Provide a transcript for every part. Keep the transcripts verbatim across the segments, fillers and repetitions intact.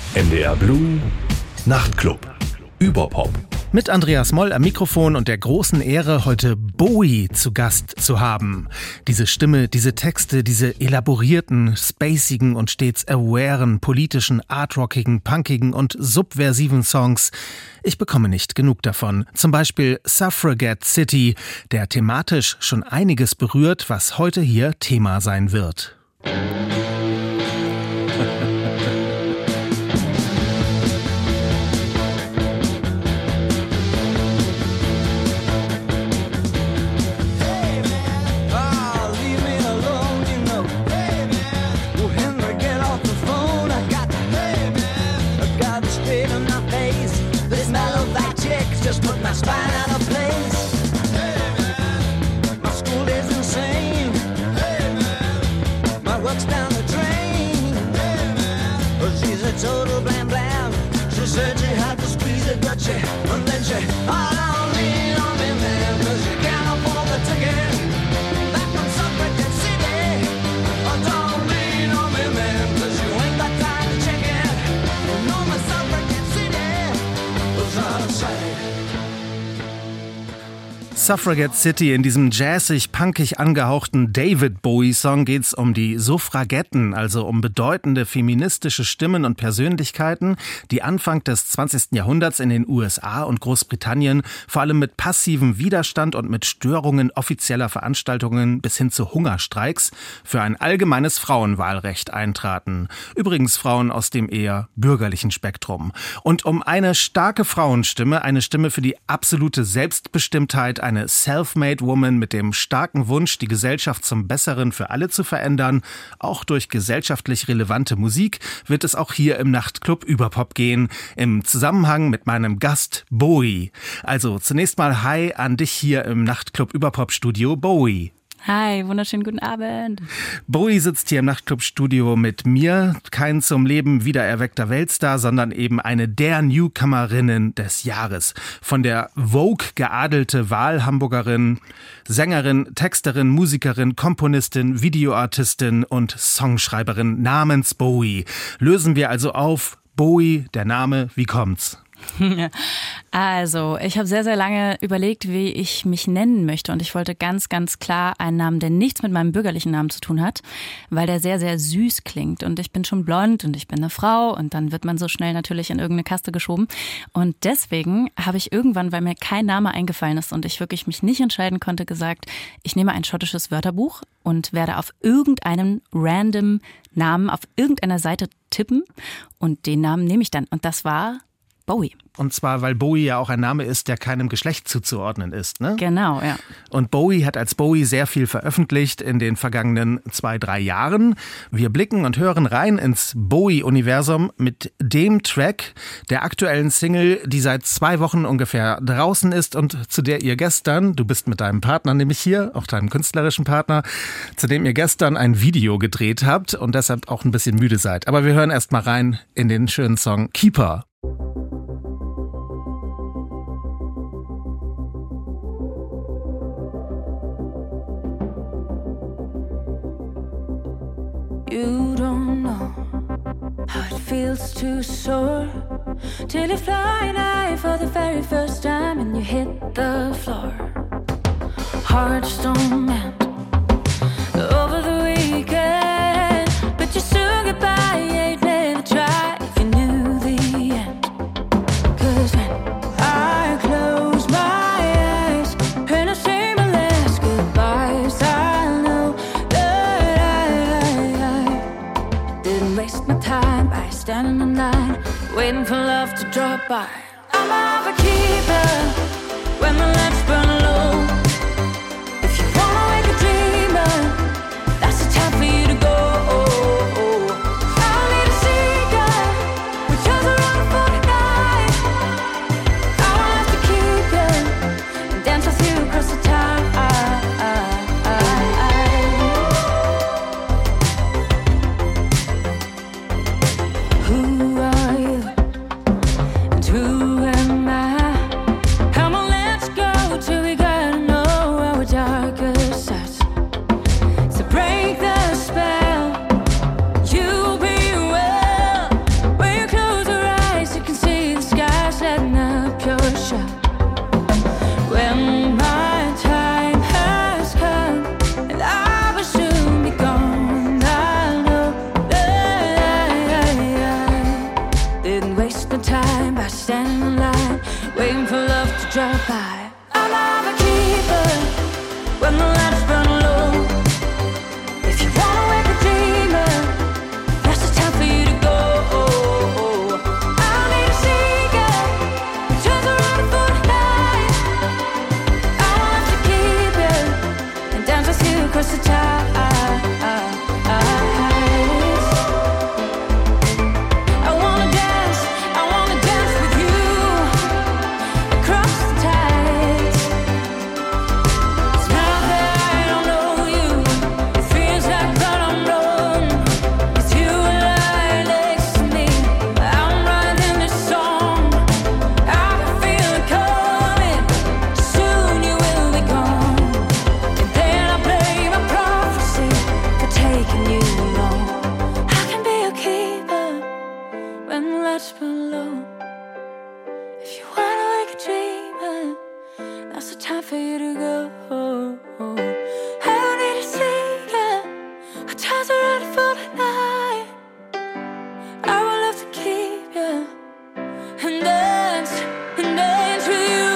N D R Blue Nachtclub. Überpop. Mit Andreas Moll am Mikrofon und der großen Ehre, heute Bowie zu Gast zu haben. Diese Stimme, diese Texte, diese elaborierten, spacigen und stets awaren, politischen, artrockigen, punkigen und subversiven Songs. Ich bekomme nicht genug davon. Zum Beispiel Suffragette City, der thematisch schon einiges berührt, was heute hier Thema sein wird. Total blam blam. She said she had to squeeze it, but she, and then she, oh, don't lean on me, man, cause you can't afford the ticket. Back from Suffragette City. Oh, don't lean on me, man, cause you ain't got time to check it. No, my Suffragette City was out of sight. Suffragette City. In diesem jazzig-punkig angehauchten David-Bowie-Song geht's um die Suffragetten, also um bedeutende feministische Stimmen und Persönlichkeiten, die Anfang des zwanzigsten Jahrhunderts in den U S A und Großbritannien vor allem mit passivem Widerstand und mit Störungen offizieller Veranstaltungen bis hin zu Hungerstreiks für ein allgemeines Frauenwahlrecht eintraten. Übrigens Frauen aus dem eher bürgerlichen Spektrum. Und um eine starke Frauenstimme, eine Stimme für die absolute Selbstbestimmtheit, eine Self-Made Woman mit dem starken Wunsch, die Gesellschaft zum Besseren für alle zu verändern, auch durch gesellschaftlich relevante Musik, wird es auch hier im Nachtclub Überpop gehen, im Zusammenhang mit meinem Gast Bowie. Also zunächst mal Hi an dich hier im Nachtclub Überpop Studio, Bowie. Hi, wunderschönen guten Abend. Bowie sitzt hier im Nachtclub-Studio mit mir. Kein zum Leben wiedererweckter Weltstar, sondern eben eine der Newcomerinnen des Jahres. Von der Vogue geadelte Wahlhamburgerin, Sängerin, Texterin, Musikerin, Komponistin, Videoartistin und Songschreiberin namens Bowie. Lösen wir also auf. Bowie, der Name, wie kommt's? Also, ich habe sehr, sehr lange überlegt, wie ich mich nennen möchte und ich wollte ganz, ganz klar einen Namen, der nichts mit meinem bürgerlichen Namen zu tun hat, weil der sehr, sehr süß klingt und ich bin schon blond und ich bin eine Frau und dann wird man so schnell natürlich in irgendeine Kaste geschoben und deswegen habe ich irgendwann, weil mir kein Name eingefallen ist und ich wirklich mich nicht entscheiden konnte, gesagt, ich nehme ein schottisches Wörterbuch und werde auf irgendeinen random Namen auf irgendeiner Seite tippen und den Namen nehme ich dann und das war Bowie. Und zwar, weil Bowie ja auch ein Name ist, der keinem Geschlecht zuzuordnen ist, ne? Genau, ja. Und Bowie hat als Bowie sehr viel veröffentlicht in den vergangenen zwei, drei Jahren. Wir blicken und hören rein ins Bowie-Universum mit dem Track der aktuellen Single, die seit zwei Wochen ungefähr draußen ist und zu der ihr gestern, du bist mit deinem Partner nämlich hier, auch deinem künstlerischen Partner, zu dem ihr gestern ein Video gedreht habt und deshalb auch ein bisschen müde seid. Aber wir hören erst mal rein in den schönen Song Keeper. You don't know how it feels to soar till you fly high for the very first time and you hit the floor. Hearts don't mend over the weekend, but you still get by, ain't never try if you knew the end. Cause when I close my eyes and I say my last goodbyes, I know waste my time by standing in line, waiting for love to drop by. I'm a keeper when the lights burn low. If you wanna wake a dreamer, that's the time for you to go. I'll need a seeker, which is around forty-nine. I will have to keep you and dance with you across the time. Who are you and who am I? Come on, let's go. much below. If you wanna wake a dreamer, now's the time for you to go. I don't need to see ya. Our times are running for the night. I would love to keep ya and dance and dance with you.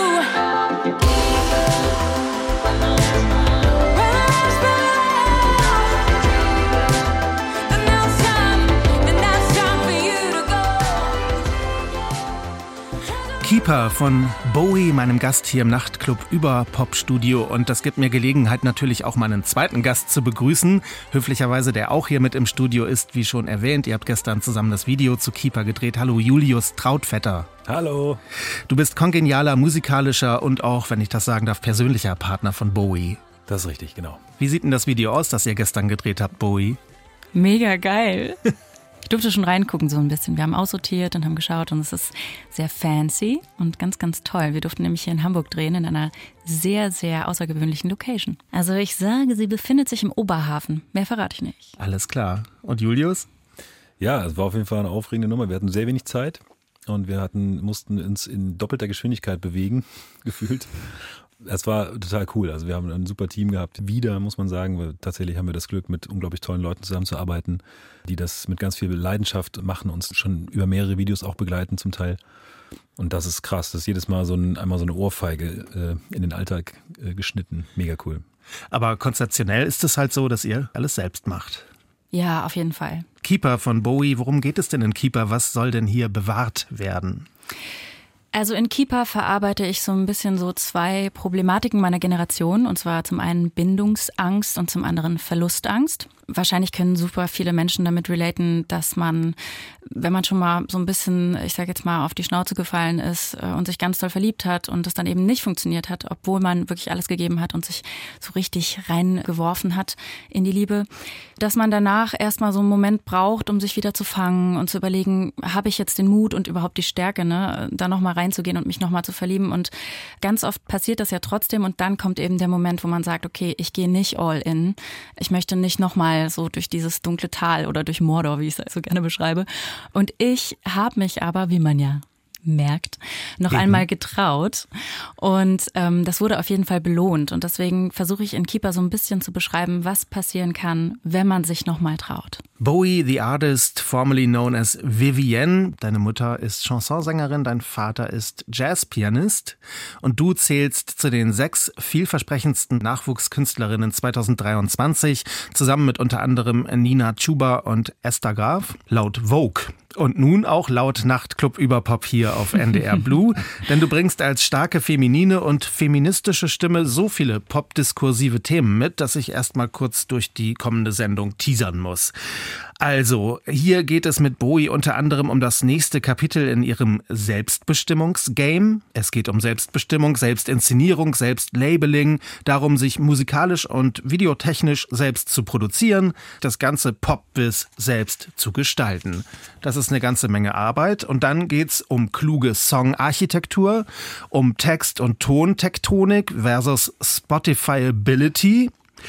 Keeper von Bowie, meinem Gast hier im Nachtclub über Popstudio. Und das gibt mir Gelegenheit, natürlich auch meinen zweiten Gast zu begrüßen. Höflicherweise, der auch hier mit im Studio ist, wie schon erwähnt. Ihr habt gestern zusammen das Video zu Keeper gedreht. Hallo Julius Trautvetter. Hallo. Du bist kongenialer, musikalischer und auch, wenn ich das sagen darf, persönlicher Partner von Bowie. Das ist richtig, genau. Wie sieht denn das Video aus, das ihr gestern gedreht habt, Bowie? Mega geil. Ich durfte schon reingucken so ein bisschen. Wir haben aussortiert und haben geschaut und es ist sehr fancy und ganz, ganz toll. Wir durften nämlich hier in Hamburg drehen, in einer sehr, sehr außergewöhnlichen Location. Also ich sage, sie befindet sich im Oberhafen. Mehr verrate ich nicht. Alles klar. Und Julius? Ja, es war auf jeden Fall eine aufregende Nummer. Wir hatten sehr wenig Zeit und wir hatten, mussten uns in doppelter Geschwindigkeit bewegen, gefühlt. Es war total cool. Also wir haben ein super Team gehabt. Wieder, muss man sagen, weil tatsächlich haben wir das Glück, mit unglaublich tollen Leuten zusammenzuarbeiten, die das mit ganz viel Leidenschaft machen, uns schon über mehrere Videos auch begleiten zum Teil. Und das ist krass. Das ist jedes Mal so ein, einmal so eine Ohrfeige äh, in den Alltag äh, geschnitten. Mega cool. Aber konzeptionell ist es halt so, dass ihr alles selbst macht. Ja, auf jeden Fall. Keeper von Bowie, worum geht es denn in Keeper? Was soll denn hier bewahrt werden? Also in Keeper verarbeite ich so ein bisschen so zwei Problematiken meiner Generation. Und zwar zum einen Bindungsangst und zum anderen Verlustangst. Wahrscheinlich können super viele Menschen damit relaten, dass man, wenn man schon mal so ein bisschen, ich sag jetzt mal, auf die Schnauze gefallen ist und sich ganz doll verliebt hat und es dann eben nicht funktioniert hat, obwohl man wirklich alles gegeben hat und sich so richtig reingeworfen hat in die Liebe, dass man danach erstmal so einen Moment braucht, um sich wieder zu fangen und zu überlegen, habe ich jetzt den Mut und überhaupt die Stärke, ne, da nochmal reinzugehen und mich nochmal zu verlieben. Und ganz oft passiert das ja trotzdem und dann kommt eben der Moment, wo man sagt, okay, ich gehe nicht all in, ich möchte nicht nochmal so durch dieses dunkle Tal oder durch Mordor, wie ich es so gerne beschreibe. Und ich habe mich aber, wie man ja merkt, noch mhm. einmal getraut. Und ähm, das wurde auf jeden Fall belohnt. Und deswegen versuche ich in Keeper so ein bisschen zu beschreiben, was passieren kann, wenn man sich noch mal traut. Bowie, the artist, formerly known as Vivienne. Deine Mutter ist Chansonsängerin, dein Vater ist Jazzpianist. Und du zählst zu den sechs vielversprechendsten Nachwuchskünstlerinnen zweitausenddreiundzwanzig, zusammen mit unter anderem Nina Chuba und Esther Graf, laut Vogue. Und nun auch laut Nachtclub über Pop hier auf N D R Blue, denn du bringst als starke feminine und feministische Stimme so viele popdiskursive Themen mit, dass ich erst mal kurz durch die kommende Sendung teasern muss. Also, hier geht es mit Bowie unter anderem um das nächste Kapitel in ihrem Selbstbestimmungs-Game. Es geht um Selbstbestimmung, Selbstinszenierung, Selbstlabeling, darum, sich musikalisch und videotechnisch selbst zu produzieren, das ganze Pop-Biss selbst zu gestalten. Das ist eine ganze Menge Arbeit. Und dann geht's um kluge Songarchitektur, um Text- und Tontektonik versus Spotifyability.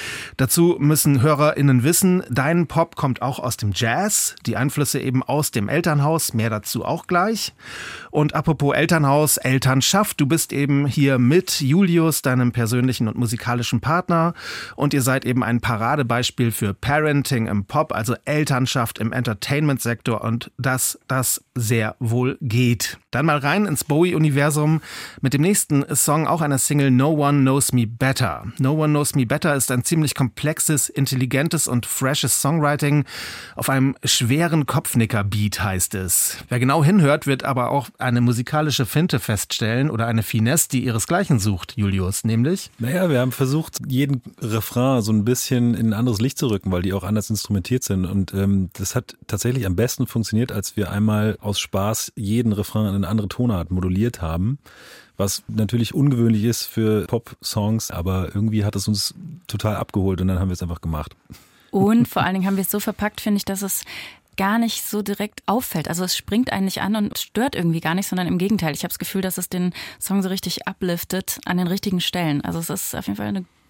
Dazu müssen HörerInnen wissen, dein Pop kommt auch aus dem Jazz, die Einflüsse eben aus dem Elternhaus, mehr dazu auch gleich. Und apropos Elternhaus, Elternschaft, du bist eben hier mit Julius, deinem persönlichen und musikalischen Partner, und ihr seid eben ein Paradebeispiel für Parenting im Pop, also Elternschaft im Entertainment-Sektor, und dass das sehr wohl geht. Dann mal rein ins Bowie-Universum mit dem nächsten Song, auch einer Single, No One Knows Me Better. No One Knows Me Better ist ein ziemlich komplexes, intelligentes und freshes Songwriting auf einem schweren Kopfnicker-Beat, heißt es. Wer genau hinhört, wird aber auch eine musikalische Finte feststellen oder eine Finesse, die ihresgleichen sucht, Julius, nämlich? Naja, wir haben versucht, jeden Refrain so ein bisschen in ein anderes Licht zu rücken, weil die auch anders instrumentiert sind, und ähm, das hat tatsächlich am besten funktioniert, als wir einmal aus Spaß jeden Refrain in eine andere Tonart moduliert haben. Was natürlich ungewöhnlich ist für Pop-Songs, aber irgendwie hat es uns total abgeholt und dann haben wir es einfach gemacht. Und vor allen Dingen haben wir es so verpackt, finde ich, dass es gar nicht so direkt auffällt. Also es springt einen nicht an und stört irgendwie gar nicht, sondern im Gegenteil. Ich habe das Gefühl, dass es den Song so richtig upliftet an den richtigen Stellen. Also es ist auf jeden Fall eine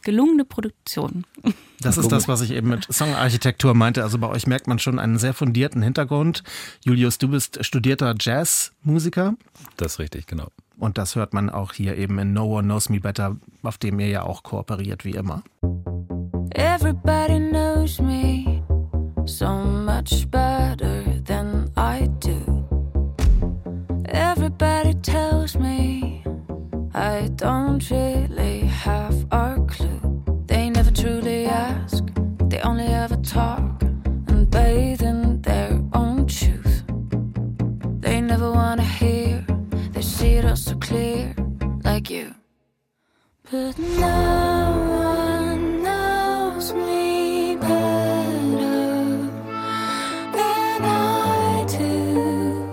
gelungene Produktion. Das ist das, was ich eben mit Songarchitektur meinte. Also bei euch merkt man schon einen sehr fundierten Hintergrund. Julius, du bist studierter Jazzmusiker. Das ist richtig, genau. Und das hört man auch hier eben in No One Knows Me Better, auf dem ihr ja auch kooperiert, wie immer. Everybody knows me so much better than I do. Everybody tells me I don't really have a clue. They never truly ask, they only ever talk and bathe in their own truth. They never wanna hear, they see it all so clear, like you. But no one knows me better than I do.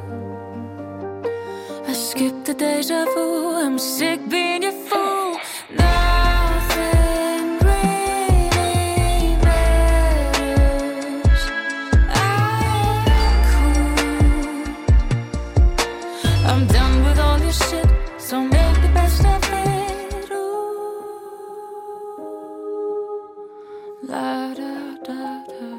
I skip the deja vu, I'm sick being your fool. Nothing really matters. I'm cool. I'm done with all your shit, so make the best of it. Ooh. La da da da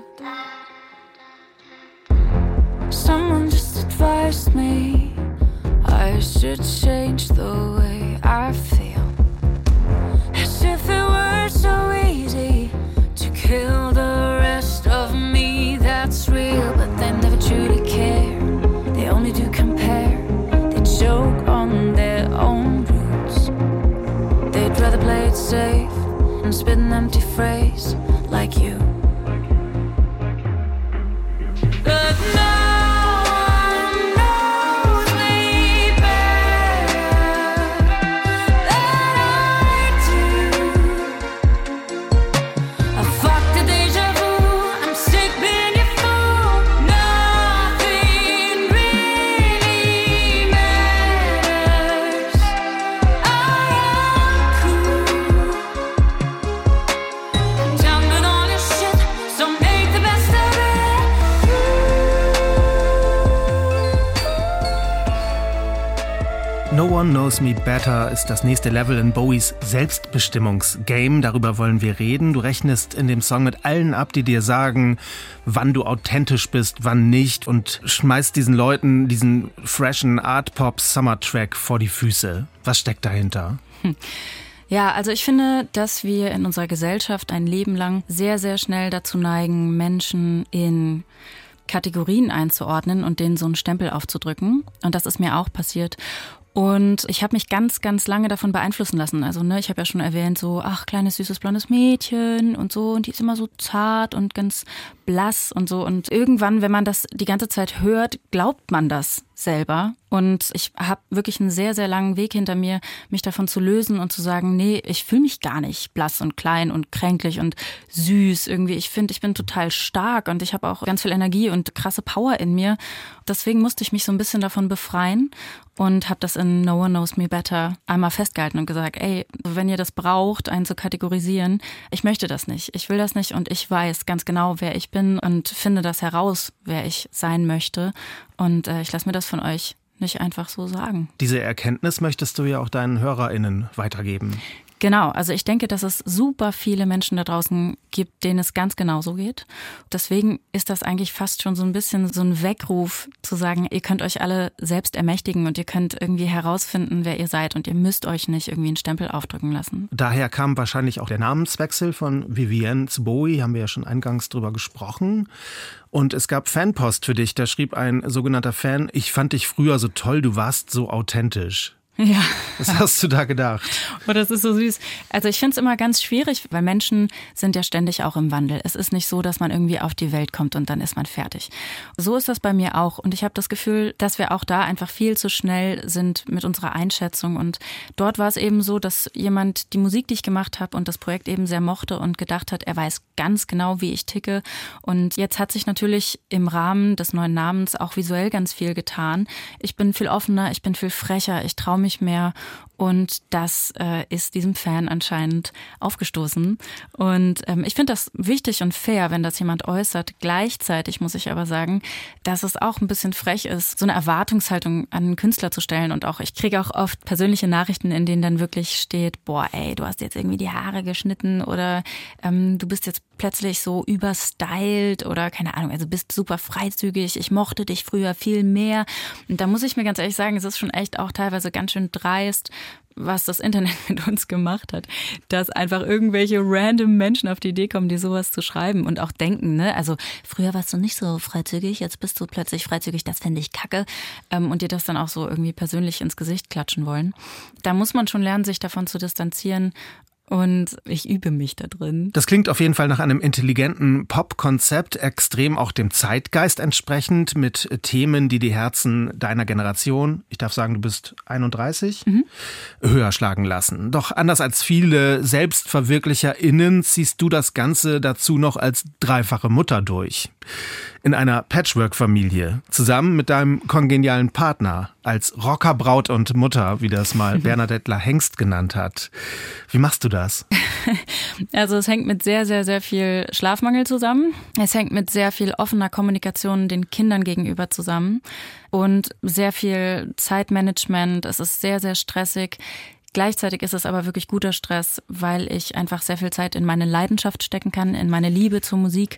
da. Someone just advised me I should change the way I feel. As if it were so easy to kill the rest of me that's real. But they never truly care, they only do compare. They joke on their own roots. They'd rather play it safe and spit an empty phrase like you. But no No One Knows Me Better ist das nächste Level in Bowies Selbstbestimmungsgame. Darüber wollen wir reden. Du rechnest in dem Song mit allen ab, die dir sagen, wann du authentisch bist, wann nicht, und schmeißt diesen Leuten diesen freshen Art-Pop-Summer-Track vor die Füße. Was steckt dahinter? Hm. Ja, also ich finde, dass wir in unserer Gesellschaft ein Leben lang sehr, sehr schnell dazu neigen, Menschen in Kategorien einzuordnen und denen so einen Stempel aufzudrücken. Und das ist mir auch passiert. Und ich habe mich ganz, ganz lange davon beeinflussen lassen. Also ne, ich habe ja schon erwähnt, so, ach, kleines, süßes, blondes Mädchen und so. Und die ist immer so zart und ganz blass und so. Und irgendwann, wenn man das die ganze Zeit hört, glaubt man das selber. Und ich habe wirklich einen sehr, sehr langen Weg hinter mir, mich davon zu lösen und zu sagen, nee, ich fühle mich gar nicht blass und klein und kränklich und süß irgendwie. Ich finde, ich bin total stark und ich habe auch ganz viel Energie und krasse Power in mir. Deswegen musste ich mich so ein bisschen davon befreien und habe das in No One Knows Me Better einmal festgehalten und gesagt, ey, wenn ihr das braucht, einen zu kategorisieren, ich möchte das nicht, ich will das nicht und ich weiß ganz genau, wer ich bin und finde das heraus, wer ich sein möchte. Und äh, ich lasse mir das von euch nicht einfach so sagen. Diese Erkenntnis möchtest du ja auch deinen HörerInnen weitergeben. Genau, also ich denke, dass es super viele Menschen da draußen gibt, denen es ganz genauso geht. Deswegen ist das eigentlich fast schon so ein bisschen so ein Weckruf, zu sagen, ihr könnt euch alle selbst ermächtigen und ihr könnt irgendwie herausfinden, wer ihr seid und ihr müsst euch nicht irgendwie einen Stempel aufdrücken lassen. Daher kam wahrscheinlich auch der Namenswechsel von Vivienne zu Bowie, haben wir ja schon eingangs drüber gesprochen. Und es gab Fanpost für dich, da schrieb ein sogenannter Fan, ich fand dich früher so toll, du warst so authentisch. Ja. Was hast du da gedacht? Oh, das ist so süß. Also ich finde es immer ganz schwierig, weil Menschen sind ja ständig auch im Wandel. Es ist nicht so, dass man irgendwie auf die Welt kommt und dann ist man fertig. So ist das bei mir auch. Und ich habe das Gefühl, dass wir auch da einfach viel zu schnell sind mit unserer Einschätzung. Und dort war es eben so, dass jemand die Musik, die ich gemacht habe und das Projekt eben sehr mochte und gedacht hat, er weiß ganz genau, wie ich ticke. Und jetzt hat sich natürlich im Rahmen des neuen Namens auch visuell ganz viel getan. Ich bin viel offener, ich bin viel frecher, ich traue mich mehr Und das äh, ist diesem Fan anscheinend aufgestoßen. Und ähm, ich finde das wichtig und fair, wenn das jemand äußert. Gleichzeitig muss ich aber sagen, dass es auch ein bisschen frech ist, so eine Erwartungshaltung an einen Künstler zu stellen. Und auch ich kriege auch oft persönliche Nachrichten, in denen dann wirklich steht, boah, ey, du hast jetzt irgendwie die Haare geschnitten oder ähm, du bist jetzt plötzlich so überstylt oder keine Ahnung, also bist super freizügig, ich mochte dich früher viel mehr. Und da muss ich mir ganz ehrlich sagen, es ist schon echt auch teilweise ganz schön dreist, was das Internet mit uns gemacht hat, dass einfach irgendwelche random Menschen auf die Idee kommen, die sowas zu schreiben und auch denken, ne, also früher warst du nicht so freizügig, jetzt bist du plötzlich freizügig, das fände ich kacke, ähm, und dir das dann auch so irgendwie persönlich ins Gesicht klatschen wollen. Da muss man schon lernen, sich davon zu distanzieren. Und ich übe mich da drin. Das klingt auf jeden Fall nach einem intelligenten Pop-Konzept, extrem auch dem Zeitgeist entsprechend, mit Themen, die die Herzen deiner Generation, ich darf sagen, du bist einunddreißig, mhm. höher schlagen lassen. Doch anders als viele SelbstverwirklicherInnen ziehst du das Ganze dazu noch als dreifache Mutter durch. In einer Patchwork-Familie, zusammen mit deinem kongenialen Partner, als Rockerbraut und Mutter, wie das mal Bernadette La Hengst genannt hat. Wie machst du das? Also es hängt mit sehr, sehr, sehr viel Schlafmangel zusammen. Es hängt mit sehr viel offener Kommunikation den Kindern gegenüber zusammen und sehr viel Zeitmanagement. Es ist sehr, sehr stressig. Gleichzeitig ist es aber wirklich guter Stress, weil ich einfach sehr viel Zeit in meine Leidenschaft stecken kann, in meine Liebe zur Musik.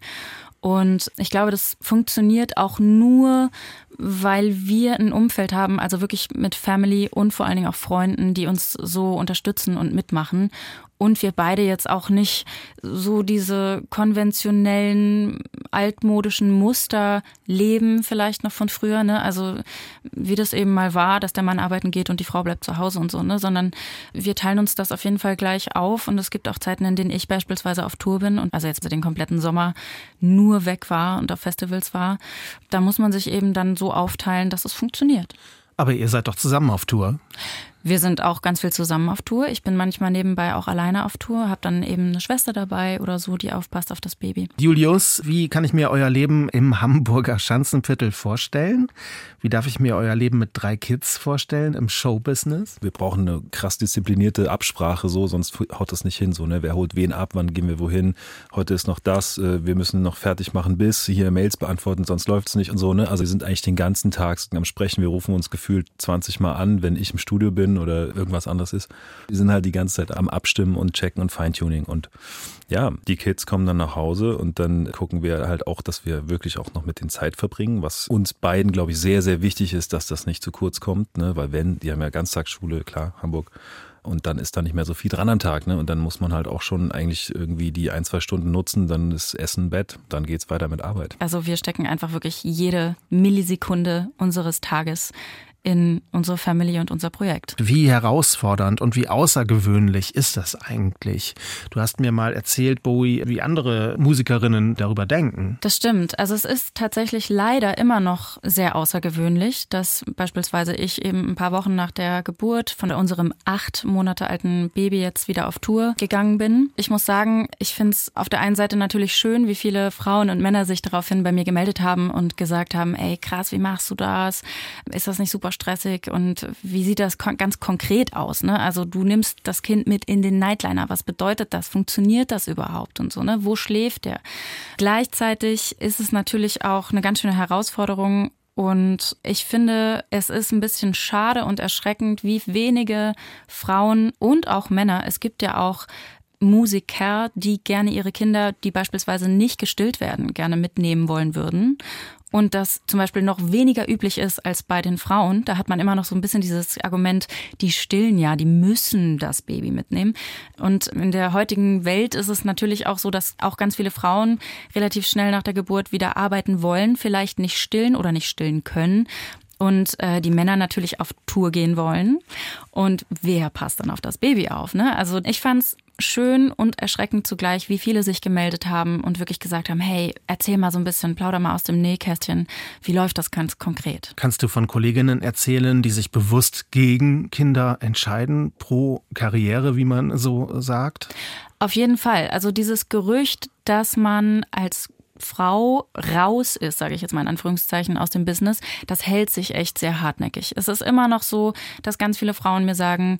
Und ich glaube, das funktioniert auch nur, weil wir ein Umfeld haben, also wirklich mit Family und vor allen Dingen auch Freunden, die uns so unterstützen und mitmachen. Und wir beide jetzt auch nicht so diese konventionellen, altmodischen Muster leben, vielleicht noch von früher, ne? Also wie das eben mal war, dass der Mann arbeiten geht und die Frau bleibt zu Hause und so, ne? Sondern wir teilen uns das auf jeden Fall gleich auf. Und es gibt auch Zeiten, in denen ich beispielsweise auf Tour bin und also jetzt den kompletten Sommer nur weg war und auf Festivals war. Da muss man sich eben dann so aufteilen, dass es funktioniert. Aber ihr seid doch zusammen auf Tour. Wir sind auch ganz viel zusammen auf Tour. Ich bin manchmal nebenbei auch alleine auf Tour, habe dann eben eine Schwester dabei oder so, die aufpasst auf das Baby. Julius, wie kann ich mir euer Leben im Hamburger Schanzenviertel vorstellen? Wie darf ich mir euer Leben mit drei Kids vorstellen im Showbusiness? Wir brauchen eine krass disziplinierte Absprache, so, sonst haut das nicht hin. So, ne? Wer holt wen ab, wann gehen wir wohin? Heute ist noch das, wir müssen noch fertig machen bis, hier Mails beantworten, sonst läuft es nicht und so. Ne? Also wir sind eigentlich den ganzen Tag am Sprechen. Wir rufen uns gefühlt zwanzig Mal an, wenn ich im Studio bin oder irgendwas anderes ist. Wir sind halt die ganze Zeit am Abstimmen und checken und Feintuning. Und ja, die Kids kommen dann nach Hause und dann gucken wir halt auch, dass wir wirklich auch noch mit den Zeit verbringen, was uns beiden, glaube ich, sehr, sehr wichtig ist, dass das nicht zu kurz kommt, ne? Weil wenn, die haben ja Ganztagsschule, klar, Hamburg, und dann ist da nicht mehr so viel dran am Tag, ne? Und dann muss man halt auch schon eigentlich irgendwie die ein, zwei Stunden nutzen, dann ist Essen, Bett, dann geht's weiter mit Arbeit. Also wir stecken einfach wirklich jede Millisekunde unseres Tages in unsere Family und unser Projekt. Wie herausfordernd und wie außergewöhnlich ist das eigentlich? Du hast mir mal erzählt, Bowie, wie andere Musikerinnen darüber denken. Das stimmt. Also es ist tatsächlich leider immer noch sehr außergewöhnlich, dass beispielsweise ich eben ein paar Wochen nach der Geburt von unserem acht Monate alten Baby jetzt wieder auf Tour gegangen bin. Ich muss sagen, ich finde es auf der einen Seite natürlich schön, wie viele Frauen und Männer sich daraufhin bei mir gemeldet haben und gesagt haben, ey krass, wie machst du das? Ist das nicht super stressig und wie sieht das kon- ganz konkret aus, ne? Also du nimmst das Kind mit in den Nightliner, was bedeutet das? Funktioniert das überhaupt und so, ne? Wo schläft der? Gleichzeitig ist es natürlich auch eine ganz schöne Herausforderung und ich finde, es ist ein bisschen schade und erschreckend, wie wenige Frauen und auch Männer, es gibt ja auch Musiker, die gerne ihre Kinder, die beispielsweise nicht gestillt werden, gerne mitnehmen wollen würden. Und das zum Beispiel noch weniger üblich ist als bei den Frauen. Da hat man immer noch so ein bisschen dieses Argument, die stillen ja, die müssen das Baby mitnehmen. Und in der heutigen Welt ist es natürlich auch so, dass auch ganz viele Frauen relativ schnell nach der Geburt wieder arbeiten wollen, vielleicht nicht stillen oder nicht stillen können. Und äh, die Männer natürlich auf Tour gehen wollen. Und wer passt dann auf das Baby auf, ne? Also ich fand's schön und erschreckend zugleich, wie viele sich gemeldet haben und wirklich gesagt haben, hey, erzähl mal so ein bisschen, plauder mal aus dem Nähkästchen. Wie läuft das ganz konkret? Kannst du von Kolleginnen erzählen, die sich bewusst gegen Kinder entscheiden, pro Karriere, wie man so sagt? Auf jeden Fall. Also dieses Gerücht, dass man als Frau raus ist, sage ich jetzt mal in Anführungszeichen, aus dem Business, das hält sich echt sehr hartnäckig. Es ist immer noch so, dass ganz viele Frauen mir sagen,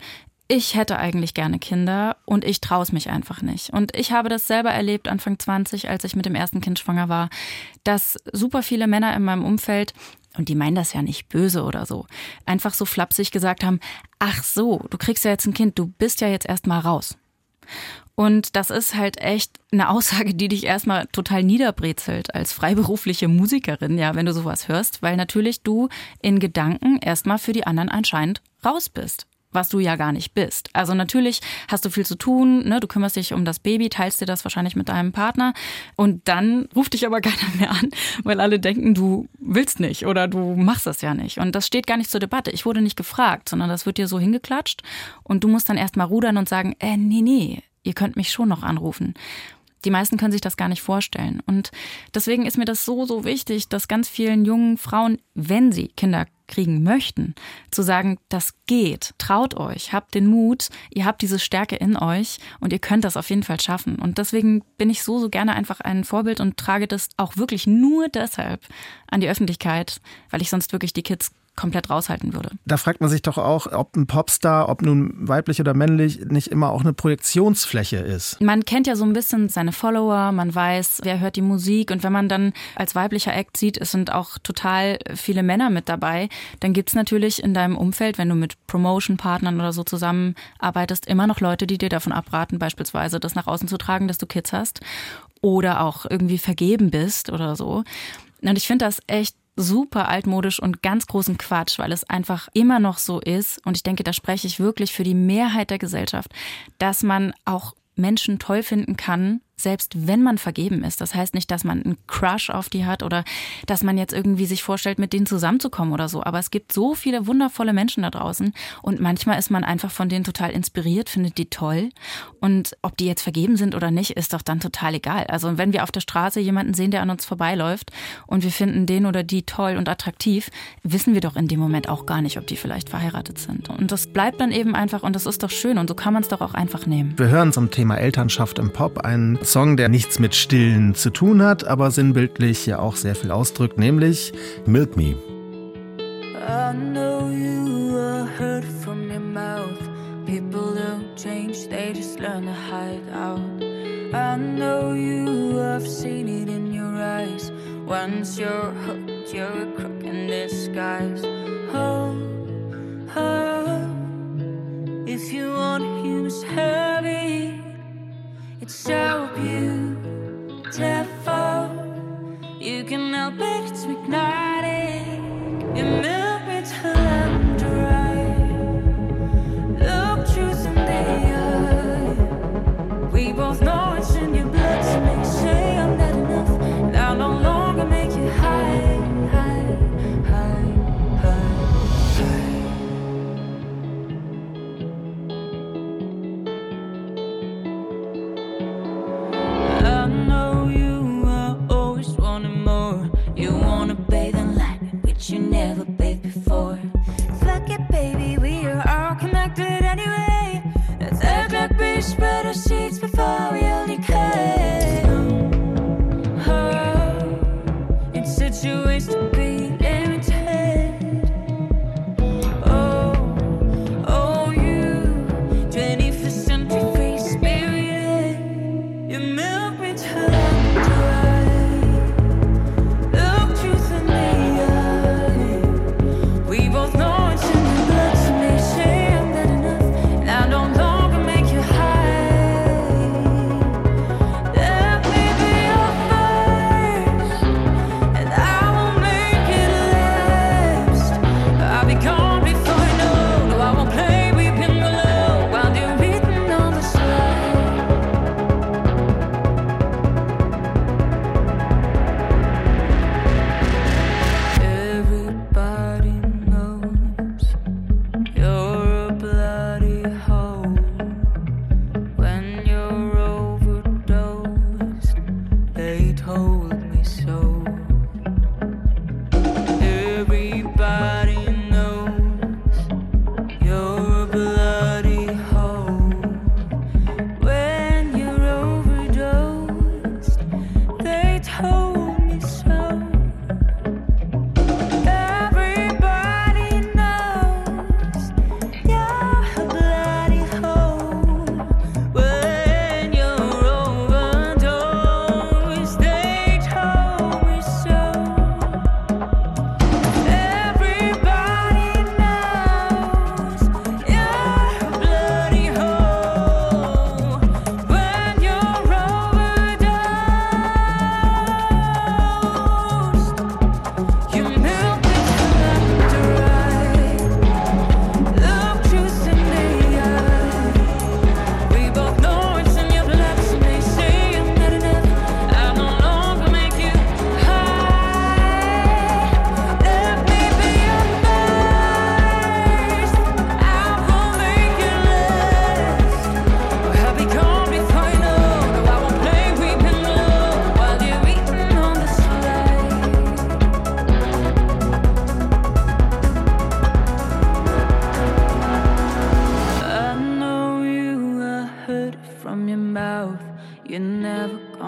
ich hätte eigentlich gerne Kinder und ich traue es mich einfach nicht. Und ich habe das selber erlebt, Anfang zwanzig, als ich mit dem ersten Kind schwanger war, dass super viele Männer in meinem Umfeld, und die meinen das ja nicht böse oder so, einfach so flapsig gesagt haben, ach so, du kriegst ja jetzt ein Kind, du bist ja jetzt erstmal raus. Und das ist halt echt eine Aussage, die dich erstmal total niederbrezelt als freiberufliche Musikerin, ja, wenn du sowas hörst, weil natürlich du in Gedanken erstmal für die anderen anscheinend raus bist. Was du ja gar nicht bist. Also natürlich hast du viel zu tun, ne? Du kümmerst dich um das Baby, teilst dir das wahrscheinlich mit deinem Partner und dann ruft dich aber keiner mehr an, weil alle denken, du willst nicht oder du machst das ja nicht. Und das steht gar nicht zur Debatte. Ich wurde nicht gefragt, sondern das wird dir so hingeklatscht und du musst dann erst mal rudern und sagen, äh, nee, nee, ihr könnt mich schon noch anrufen. Die meisten können sich das gar nicht vorstellen. Und deswegen ist mir das so, so wichtig, dass ganz vielen jungen Frauen, wenn sie Kinder kriegen möchten, zu sagen, das geht, traut euch, habt den Mut, ihr habt diese Stärke in euch und ihr könnt das auf jeden Fall schaffen. Und deswegen bin ich so, so gerne einfach ein Vorbild und trage das auch wirklich nur deshalb an die Öffentlichkeit, weil ich sonst wirklich die Kids komplett raushalten würde. Da fragt man sich doch auch, ob ein Popstar, ob nun weiblich oder männlich, nicht immer auch eine Projektionsfläche ist. Man kennt ja so ein bisschen seine Follower, man weiß, wer hört die Musik und wenn man dann als weiblicher Act sieht, es sind auch total viele Männer mit dabei, dann gibt's natürlich in deinem Umfeld, wenn du mit Promotion-Partnern oder so zusammenarbeitest, immer noch Leute, die dir davon abraten, beispielsweise das nach außen zu tragen, dass du Kids hast oder auch irgendwie vergeben bist oder so. Und ich finde das echt super altmodisch und ganz großen Quatsch, weil es einfach immer noch so ist, und ich denke, da spreche ich wirklich für die Mehrheit der Gesellschaft, dass man auch Menschen toll finden kann, selbst wenn man vergeben ist. Das heißt nicht, dass man einen Crush auf die hat oder dass man jetzt irgendwie sich vorstellt, mit denen zusammenzukommen oder so. Aber es gibt so viele wundervolle Menschen da draußen und manchmal ist man einfach von denen total inspiriert, findet die toll. Und ob die jetzt vergeben sind oder nicht, ist doch dann total egal. Also wenn wir auf der Straße jemanden sehen, der an uns vorbeiläuft und wir finden den oder die toll und attraktiv, wissen wir doch in dem Moment auch gar nicht, ob die vielleicht verheiratet sind. Und das bleibt dann eben einfach und das ist doch schön und so kann man es doch auch einfach nehmen. Wir hören zum Thema Elternschaft im Pop einen Song, der nichts mit Stillen zu tun hat, aber sinnbildlich ja auch sehr viel ausdrückt, nämlich Milk Me. I know you are hurt from your mouth. People don't change, they just learn to hide out. I know you, I've seen it in your eyes. Once you're hooked, you're a crook in disguise. Oh, oh, if you want him as heavy, it's so beautiful. You can help it, it's magnetic. You milk me till I'm dry. Look truth in the eye. We both know it's in your blood to make you say I'm not enough. And I'll no longer make you high, high, high, high.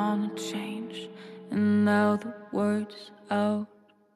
wanna change, and now the word's out.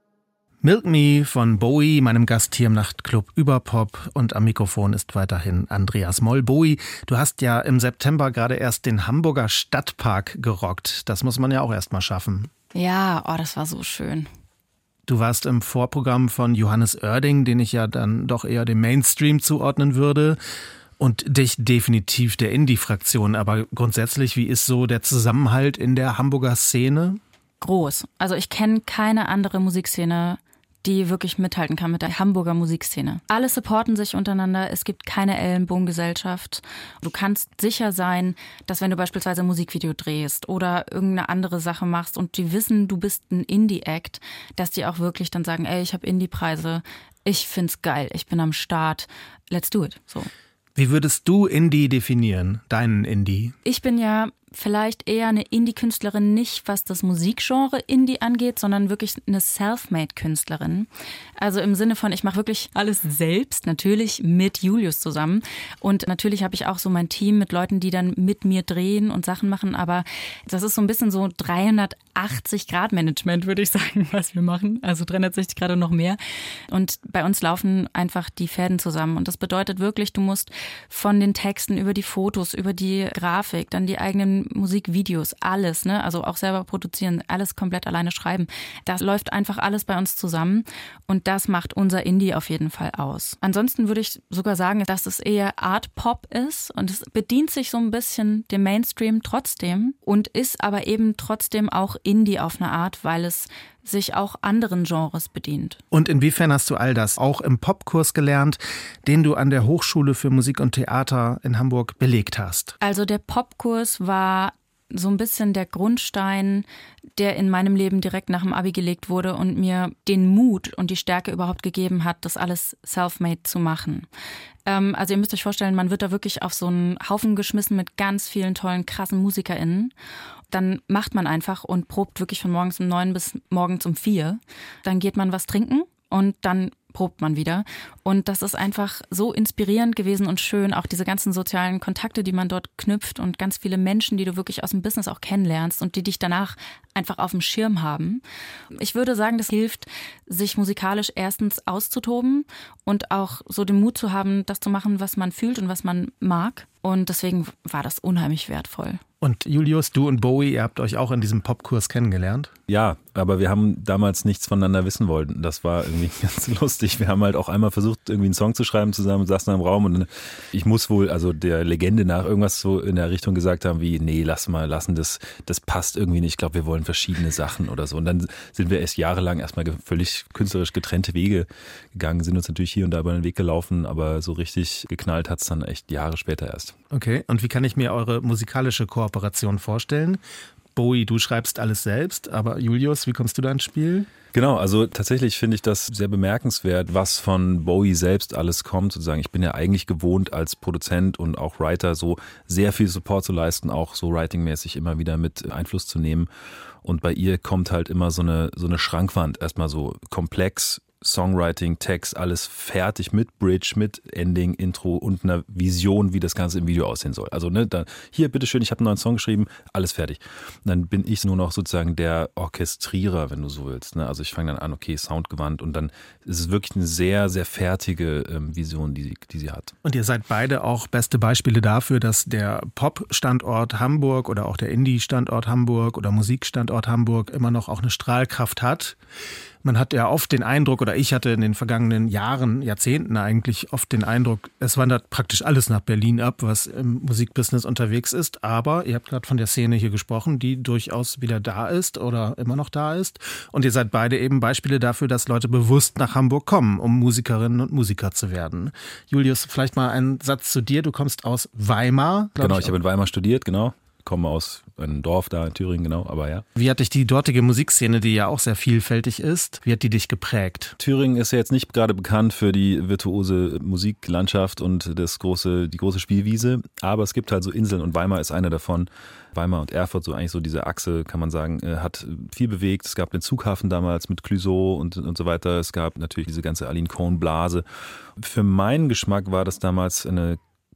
Milk Me von Bowie, meinem Gast hier im Nachtclub Überpop, und am Mikrofon ist weiterhin Andreas Moll. Bowie, du hast ja im September gerade erst den Hamburger Stadtpark gerockt. Das muss man ja auch erst mal schaffen. Ja, oh, das war so schön. Du warst im Vorprogramm von Johannes Oerding, den ich ja dann doch eher dem Mainstream zuordnen würde, und dich definitiv der Indie-Fraktion. Aber grundsätzlich, wie ist so der Zusammenhalt in der Hamburger Szene? Groß. Also ich kenne keine andere Musikszene, die wirklich mithalten kann mit der Hamburger Musikszene. Alle supporten sich untereinander, es gibt keine Ellenbogengesellschaft. Du kannst sicher sein, dass wenn du beispielsweise ein Musikvideo drehst oder irgendeine andere Sache machst und die wissen, du bist ein Indie-Act, dass die auch wirklich dann sagen, ey, ich habe Indie-Preise, ich find's geil, ich bin am Start, let's do it. So. Wie würdest du Indie definieren, deinen Indie? Ich bin ja vielleicht eher eine Indie-Künstlerin, nicht was das Musikgenre Indie angeht, sondern wirklich eine Self-Made-Künstlerin. Also im Sinne von, ich mache wirklich alles selbst, natürlich mit Julius zusammen. Und natürlich habe ich auch so mein Team mit Leuten, die dann mit mir drehen und Sachen machen. Aber das ist so ein bisschen so dreihundertachtzig Grad Management, würde ich sagen, was wir machen. Also dreihundertsechzig Grad und noch mehr. Und bei uns laufen einfach die Fäden zusammen. Und das bedeutet wirklich, du musst von den Texten über die Fotos, über die Grafik, dann die eigenen Musikvideos, alles, ne, also auch selber produzieren, alles komplett alleine schreiben. Das läuft einfach alles bei uns zusammen und das macht unser Indie auf jeden Fall aus. Ansonsten würde ich sogar sagen, dass es eher Art Pop ist und es bedient sich so ein bisschen dem Mainstream trotzdem und ist aber eben trotzdem auch Indie auf eine Art, weil es sich auch anderen Genres bedient. Und inwiefern hast du all das auch im Popkurs gelernt, den du an der Hochschule für Musik und Theater in Hamburg belegt hast? Also der Popkurs war so ein bisschen der Grundstein, der in meinem Leben direkt nach dem Abi gelegt wurde und mir den Mut und die Stärke überhaupt gegeben hat, das alles self-made zu machen. Ähm, also ihr müsst euch vorstellen, man wird da wirklich auf so einen Haufen geschmissen mit ganz vielen tollen, krassen MusikerInnen. Dann macht man einfach und probt wirklich von morgens um neun bis morgens um vier. Dann geht man was trinken und dann probt man wieder. Und das ist einfach so inspirierend gewesen und schön, auch diese ganzen sozialen Kontakte, die man dort knüpft und ganz viele Menschen, die du wirklich aus dem Business auch kennenlernst und die dich danach einfach auf dem Schirm haben. Ich würde sagen, das hilft, sich musikalisch erstens auszutoben und auch so den Mut zu haben, das zu machen, was man fühlt und was man mag. Und deswegen war das unheimlich wertvoll. Und Julius, du und Bowie, ihr habt euch auch in diesem Popkurs kennengelernt? Ja, aber wir haben damals nichts voneinander wissen wollen. Das war irgendwie ganz lustig. Wir haben halt auch einmal versucht, irgendwie einen Song zu schreiben zusammen, saßen im Raum und ich muss wohl, also der Legende nach, irgendwas so in der Richtung gesagt haben wie, nee, lass mal, lassen, das, das passt irgendwie nicht. Ich glaube, wir wollen verschiedene Sachen oder so. Und dann sind wir erst jahrelang erstmal völlig künstlerisch getrennte Wege gegangen, sind uns natürlich hier und da über den Weg gelaufen, aber so richtig geknallt hat es dann echt Jahre später erst. Okay, und wie kann ich mir eure musikalische Kooperation vorstellen? Bowie, du schreibst alles selbst, aber Julius, wie kommst du da ins Spiel? Genau, also tatsächlich finde ich das sehr bemerkenswert, was von Bowie selbst alles kommt. Sozusagen, ich bin ja eigentlich gewohnt als Produzent und auch Writer so sehr viel Support zu leisten, auch so writingmäßig immer wieder mit Einfluss zu nehmen. Und bei ihr kommt halt immer so eine so eine Schrankwand, erstmal so komplex. Songwriting, Text, alles fertig mit Bridge, mit Ending, Intro und einer Vision, wie das Ganze im Video aussehen soll. Also ne, da, hier, bitteschön, ich habe einen neuen Song geschrieben, alles fertig. Und dann bin ich nur noch sozusagen der Orchestrierer, wenn du so willst. Ne? Also ich fange dann an, okay, Soundgewandt und dann ist es wirklich eine sehr, sehr fertige ähm, Vision, die sie, die sie hat. Und ihr seid beide auch beste Beispiele dafür, dass der Pop-Standort Hamburg oder auch der Indie-Standort Hamburg oder Musikstandort Hamburg immer noch auch eine Strahlkraft hat. Man hat ja oft den Eindruck, oder ich hatte in den vergangenen Jahren, Jahrzehnten eigentlich oft den Eindruck, es wandert praktisch alles nach Berlin ab, was im Musikbusiness unterwegs ist. Aber ihr habt gerade von der Szene hier gesprochen, die durchaus wieder da ist oder immer noch da ist. Und ihr seid beide eben Beispiele dafür, dass Leute bewusst nach Hamburg kommen, um Musikerinnen und Musiker zu werden. Julius, vielleicht mal ein Satz zu dir. Du kommst aus Weimar. Genau, ich, ich habe in Weimar studiert, genau. Komme aus einem Dorf da in Thüringen, genau, aber ja. Wie hat dich die dortige Musikszene, die ja auch sehr vielfältig ist, wie hat die dich geprägt? Thüringen ist ja jetzt nicht gerade bekannt für die virtuose Musiklandschaft und das große, die große Spielwiese, aber es gibt halt so Inseln und Weimar ist eine davon. Weimar und Erfurt, so eigentlich so diese Achse, kann man sagen, hat viel bewegt. Es gab den Zughafen damals mit Clouseau und, und so weiter. Es gab natürlich diese ganze Aline Cohn-Blase. Für meinen Geschmack war das damals eine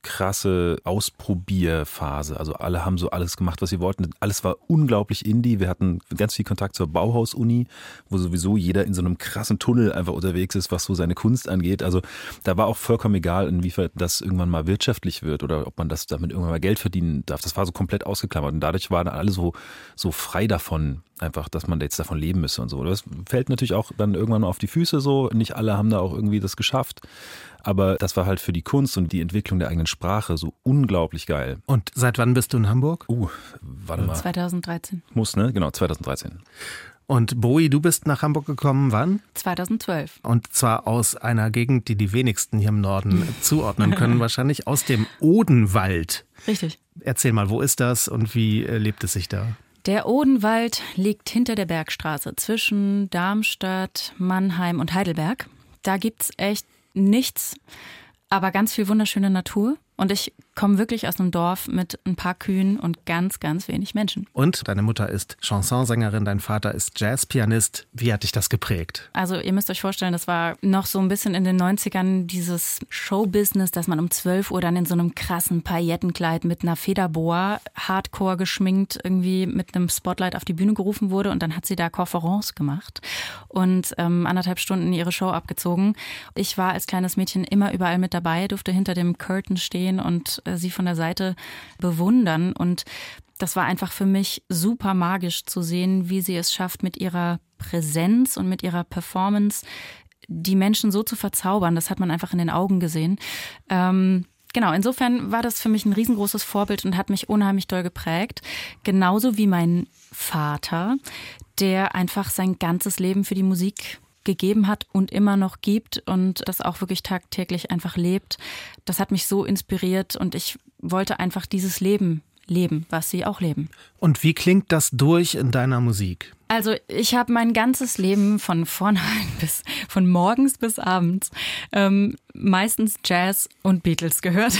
krasse Ausprobierphase. Also alle haben so alles gemacht, was sie wollten. Alles war unglaublich indie. Wir hatten ganz viel Kontakt zur Bauhaus-Uni, wo sowieso jeder in so einem krassen Tunnel einfach unterwegs ist, was so seine Kunst angeht. Also da war auch vollkommen egal, inwiefern das irgendwann mal wirtschaftlich wird oder ob man das damit irgendwann mal Geld verdienen darf. Das war so komplett ausgeklammert. Und dadurch waren alle so, so frei davon, einfach, dass man jetzt davon leben müsse und so. Das fällt natürlich auch dann irgendwann mal auf die Füße so. Nicht alle haben da auch irgendwie das geschafft. Aber das war halt für die Kunst und die Entwicklung der eigenen Sprache so unglaublich geil. Und seit wann bist du in Hamburg? Uh, warte mal. zweitausenddreizehn. Muss, ne? Genau, zweitausenddreizehn. Und Bowie, du bist nach Hamburg gekommen, wann? zweitausendzwölf. Und zwar aus einer Gegend, die die wenigsten hier im Norden zuordnen können, wahrscheinlich aus dem Odenwald. Richtig. Erzähl mal, wo ist das und wie äh, lebt es sich da? Der Odenwald liegt hinter der Bergstraße zwischen Darmstadt, Mannheim und Heidelberg. Da gibt's echt nichts, aber ganz viel wunderschöne Natur. Und ich komme wirklich aus einem Dorf mit ein paar Kühen und ganz, ganz wenig Menschen. Und deine Mutter ist Chansonsängerin, dein Vater ist Jazzpianist. Wie hat dich das geprägt? Also ihr müsst euch vorstellen, das war noch so ein bisschen in den neunzigern dieses Showbusiness, dass man um zwölf Uhr dann in so einem krassen Paillettenkleid mit einer Federboa, hardcore geschminkt, irgendwie mit einem Spotlight auf die Bühne gerufen wurde. Und dann hat sie da Conference gemacht und ähm, anderthalb Stunden ihre Show abgezogen. Ich war als kleines Mädchen immer überall mit dabei, durfte hinter dem Curtain stehen und äh, sie von der Seite bewundern. Und das war einfach für mich super magisch zu sehen, wie sie es schafft, mit ihrer Präsenz und mit ihrer Performance die Menschen so zu verzaubern. Das hat man einfach in den Augen gesehen. Ähm, genau, insofern war das für mich ein riesengroßes Vorbild und hat mich unheimlich doll geprägt. Genauso wie mein Vater, der einfach sein ganzes Leben für die Musik gegeben hat und immer noch gibt und das auch wirklich tagtäglich einfach lebt. Das hat mich so inspiriert und ich wollte einfach dieses Leben leben, was sie auch leben. Und wie klingt das durch in deiner Musik? Also ich habe mein ganzes Leben von vornherein bis, von morgens bis abends ähm, meistens Jazz und Beatles gehört.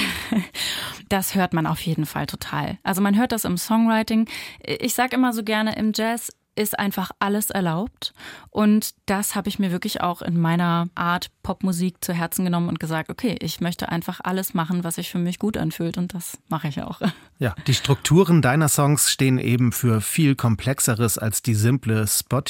Das hört man auf jeden Fall total. Also man hört das im Songwriting. Ich sage immer so gerne, im Jazz ist einfach alles erlaubt und das habe ich mir wirklich auch in meiner Art Popmusik zu Herzen genommen und gesagt, okay, ich möchte einfach alles machen, was sich für mich gut anfühlt und das mache ich auch. Ja, die Strukturen deiner Songs stehen eben für viel Komplexeres als die simple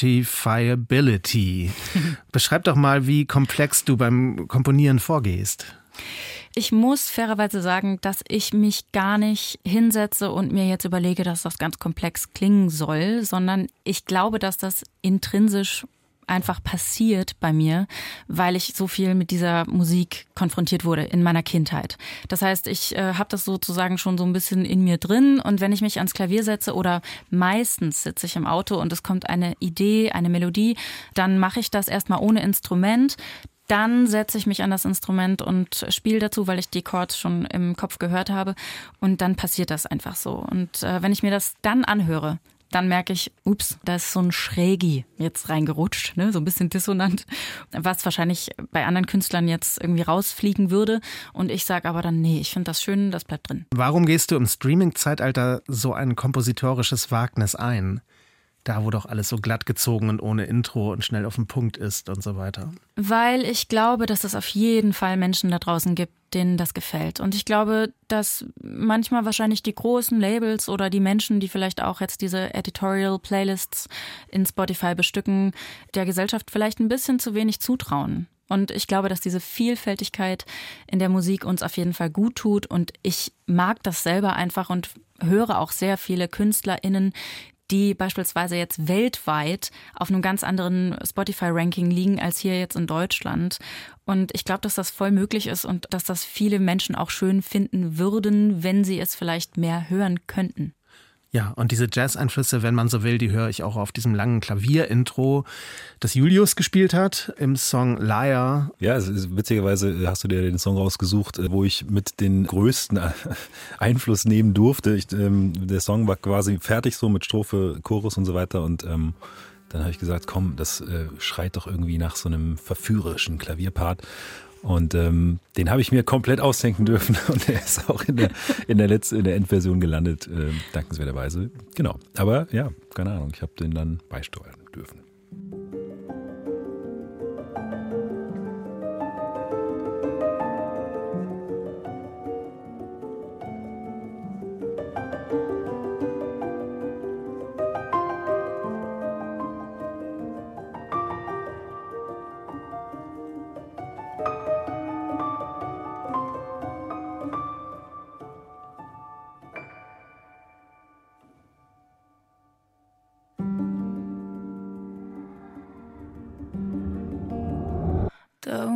Spotifyability. Beschreib doch mal, wie komplex du beim Komponieren vorgehst. Ich muss fairerweise sagen, dass ich mich gar nicht hinsetze und mir jetzt überlege, dass das ganz komplex klingen soll, sondern ich glaube, dass das intrinsisch einfach passiert bei mir, weil ich so viel mit dieser Musik konfrontiert wurde in meiner Kindheit. Das heißt, ich äh, habe das sozusagen schon so ein bisschen in mir drin und wenn ich mich ans Klavier setze oder meistens sitze ich im Auto und es kommt eine Idee, eine Melodie, dann mache ich das erstmal ohne Instrument. Dann setze ich mich an das Instrument und spiele dazu, weil ich die Chords schon im Kopf gehört habe. Und dann passiert das einfach so. Und äh, wenn ich mir das dann anhöre, dann merke ich, ups, da ist so ein Schrägi jetzt reingerutscht, ne? So ein bisschen dissonant, was wahrscheinlich bei anderen Künstlern jetzt irgendwie rausfliegen würde. Und ich sage aber dann, nee, ich finde das schön, das bleibt drin. Warum gehst du im Streaming-Zeitalter so ein kompositorisches Wagnis ein? Da, wo doch alles so glatt gezogen und ohne Intro und schnell auf den Punkt ist und so weiter. Weil ich glaube, dass es auf jeden Fall Menschen da draußen gibt, denen das gefällt. Und ich glaube, dass manchmal wahrscheinlich die großen Labels oder die Menschen, die vielleicht auch jetzt diese Editorial-Playlists in Spotify bestücken, der Gesellschaft vielleicht ein bisschen zu wenig zutrauen. Und ich glaube, dass diese Vielfältigkeit in der Musik uns auf jeden Fall gut tut. Und ich mag das selber einfach und höre auch sehr viele KünstlerInnen, die beispielsweise jetzt weltweit auf einem ganz anderen Spotify-Ranking liegen als hier jetzt in Deutschland. Und ich glaube, dass das voll möglich ist und dass das viele Menschen auch schön finden würden, wenn sie es vielleicht mehr hören könnten. Ja, und diese Jazz-Einflüsse, wenn man so will, die höre ich auch auf diesem langen Klavier-Intro, das Julius gespielt hat im Song Liar. Ja, es ist, witzigerweise hast du dir den Song rausgesucht, wo ich mit den größten Einfluss nehmen durfte. Ich, ähm, der Song war quasi fertig so mit Strophe, Chorus und so weiter und ähm, dann habe ich gesagt, komm, das äh, schreit doch irgendwie nach so einem verführerischen Klavierpart. Und ähm, den habe ich mir komplett ausdenken dürfen und der ist auch in der, in der letzten, in der Endversion gelandet, äh, dankenswerterweise. Genau. Aber ja, keine Ahnung, ich habe den dann beisteuern dürfen.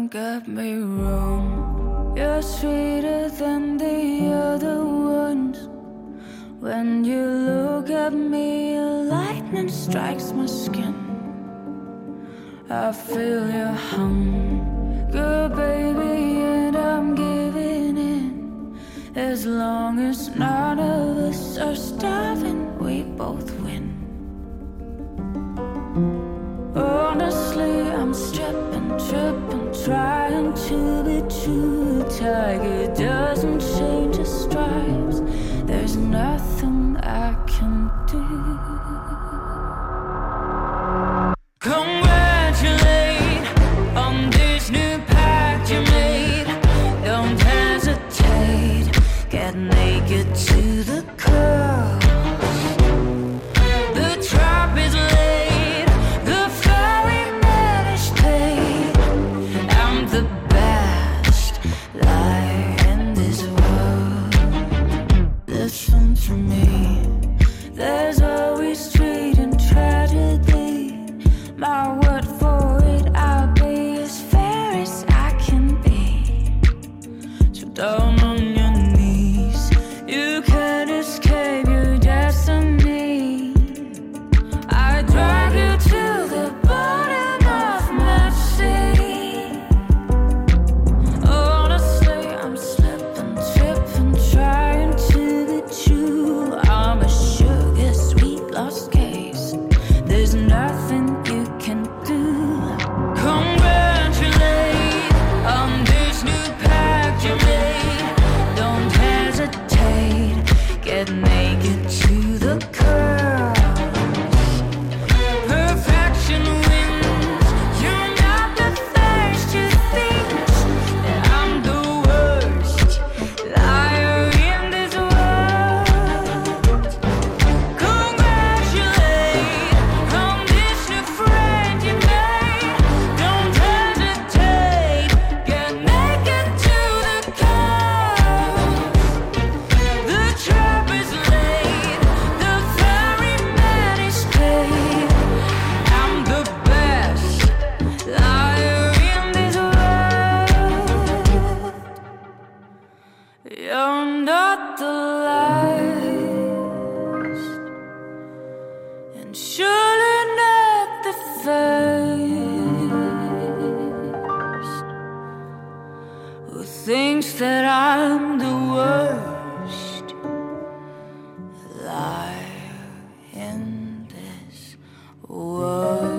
get me wrong, you're sweeter than the other ones. When you look at me, lightning strikes my skin. I feel your hunger, baby, and I'm giving in. As long as none of us are starving, we both win. Honestly, I'm stripping, tripping, trying to be true. Tiger doesn't change his stripes. There's nothing I can do. Congratulate on this new pact you made. Don't hesitate, get naked to the curl. The trap is laid, the ferryman is paid. I'm the best liar in this world. Listen to me, there's always treat and tragedy. My word for it, I'll be as fair as I can be. So down on your knees, you can't escape your destiny. I drag you to the bottom of my sea. Honestly, I'm slipping, tripping, trying to be true. I'm a sugar sweet lost case. There's nothing you can do. Congratulate on this new pact you made. Don't hesitate, get naked to the curls. Perfection wins. You're not the first to think that I'm the worst liar in this world. Congratulate on this new friend you made. Don't hesitate, get naked to the curls. The trap is laid, the ferryman is paid. I'm the best liar in this world. You're not the last, and surely not the first, who thinks that I'm the worst liar in this world.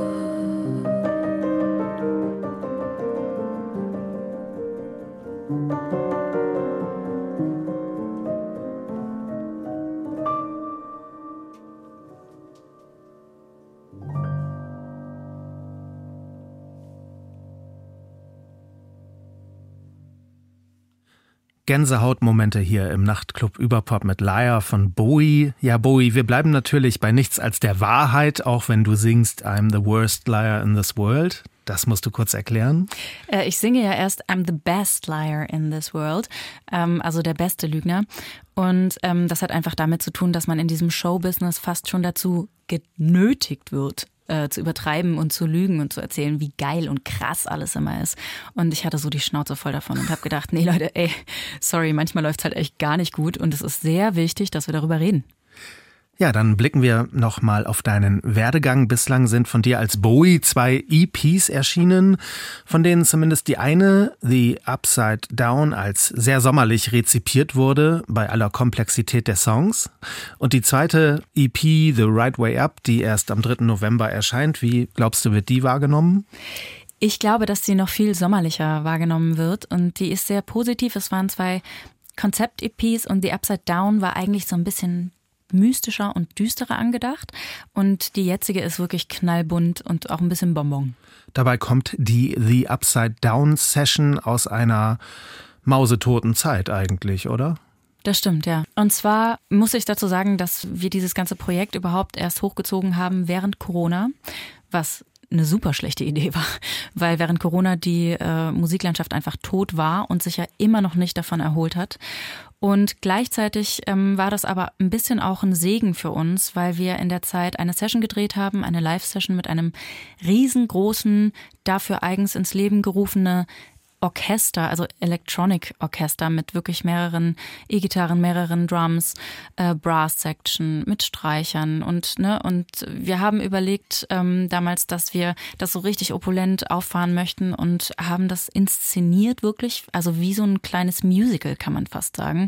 Gänsehautmomente hier im Nachtclub Überpop mit Liar von Bowie. Ja, Bowie, wir bleiben natürlich bei nichts als der Wahrheit, auch wenn du singst I'm the worst liar in this world. Das musst du kurz erklären. Äh, ich singe ja erst I'm the best liar in this world, ähm, also der beste Lügner. Und ähm, das hat einfach damit zu tun, dass man in diesem Showbusiness fast schon dazu genötigt wird, äh, zu übertreiben und zu lügen und zu erzählen, wie geil und krass alles immer ist. Und ich hatte so die Schnauze voll davon und habe gedacht, nee Leute, ey, sorry, manchmal läuft's halt echt gar nicht gut und es ist sehr wichtig, dass wir darüber reden. Ja, dann blicken wir nochmal auf deinen Werdegang. Bislang sind von dir als Bowie zwei E Ps erschienen, von denen zumindest die eine, The Upside Down, als sehr sommerlich rezipiert wurde, bei aller Komplexität der Songs. Und die zweite E P, The Right Way Up, die erst am dritten November erscheint. Wie glaubst du, wird die wahrgenommen? Ich glaube, dass sie noch viel sommerlicher wahrgenommen wird und die ist sehr positiv. Es waren zwei Konzept-E Ps und The Upside Down war eigentlich so ein bisschen mystischer und düsterer angedacht und die jetzige ist wirklich knallbunt und auch ein bisschen Bonbon. Dabei kommt die The Upside Down Session aus einer mausetoten Zeit eigentlich, oder? Das stimmt, ja. Und zwar muss ich dazu sagen, dass wir dieses ganze Projekt überhaupt erst hochgezogen haben während Corona, was eine super schlechte Idee war, weil während Corona die äh, Musiklandschaft einfach tot war und sich ja immer noch nicht davon erholt hat. Und gleichzeitig ähm, war das aber ein bisschen auch ein Segen für uns, weil wir in der Zeit eine Session gedreht haben, eine Live-Session mit einem riesengroßen, dafür eigens ins Leben gerufene Orchester, also Electronic Orchester mit wirklich mehreren E-Gitarren, mehreren Drums, äh, Brass-Section mit Streichern und ne und wir haben überlegt ähm, damals, dass wir das so richtig opulent auffahren möchten und haben das inszeniert wirklich, also wie so ein kleines Musical kann man fast sagen.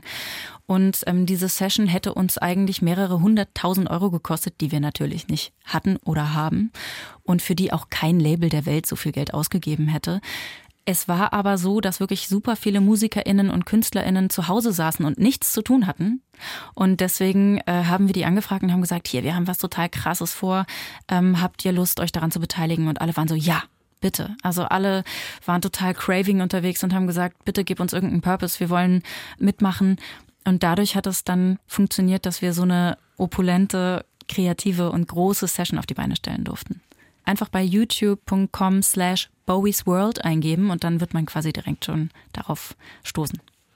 Und ähm, diese Session hätte uns eigentlich mehrere hunderttausend Euro gekostet, die wir natürlich nicht hatten oder haben und für die auch kein Label der Welt so viel Geld ausgegeben hätte. Es war aber so, dass wirklich super viele MusikerInnen und KünstlerInnen zu Hause saßen und nichts zu tun hatten. Und deswegen äh, haben wir die angefragt und haben gesagt, hier, wir haben was total Krasses vor. Ähm, habt ihr Lust, euch daran zu beteiligen? Und alle waren so, ja, bitte. Also alle waren total craving unterwegs und haben gesagt, bitte gib uns irgendeinen Purpose, wir wollen mitmachen. Und dadurch hat es dann funktioniert, dass wir so eine opulente, kreative und große Session auf die Beine stellen durften. Einfach bei youtube punkt com slash Bowies World eingeben und dann wird man quasi direkt schon darauf stoßen.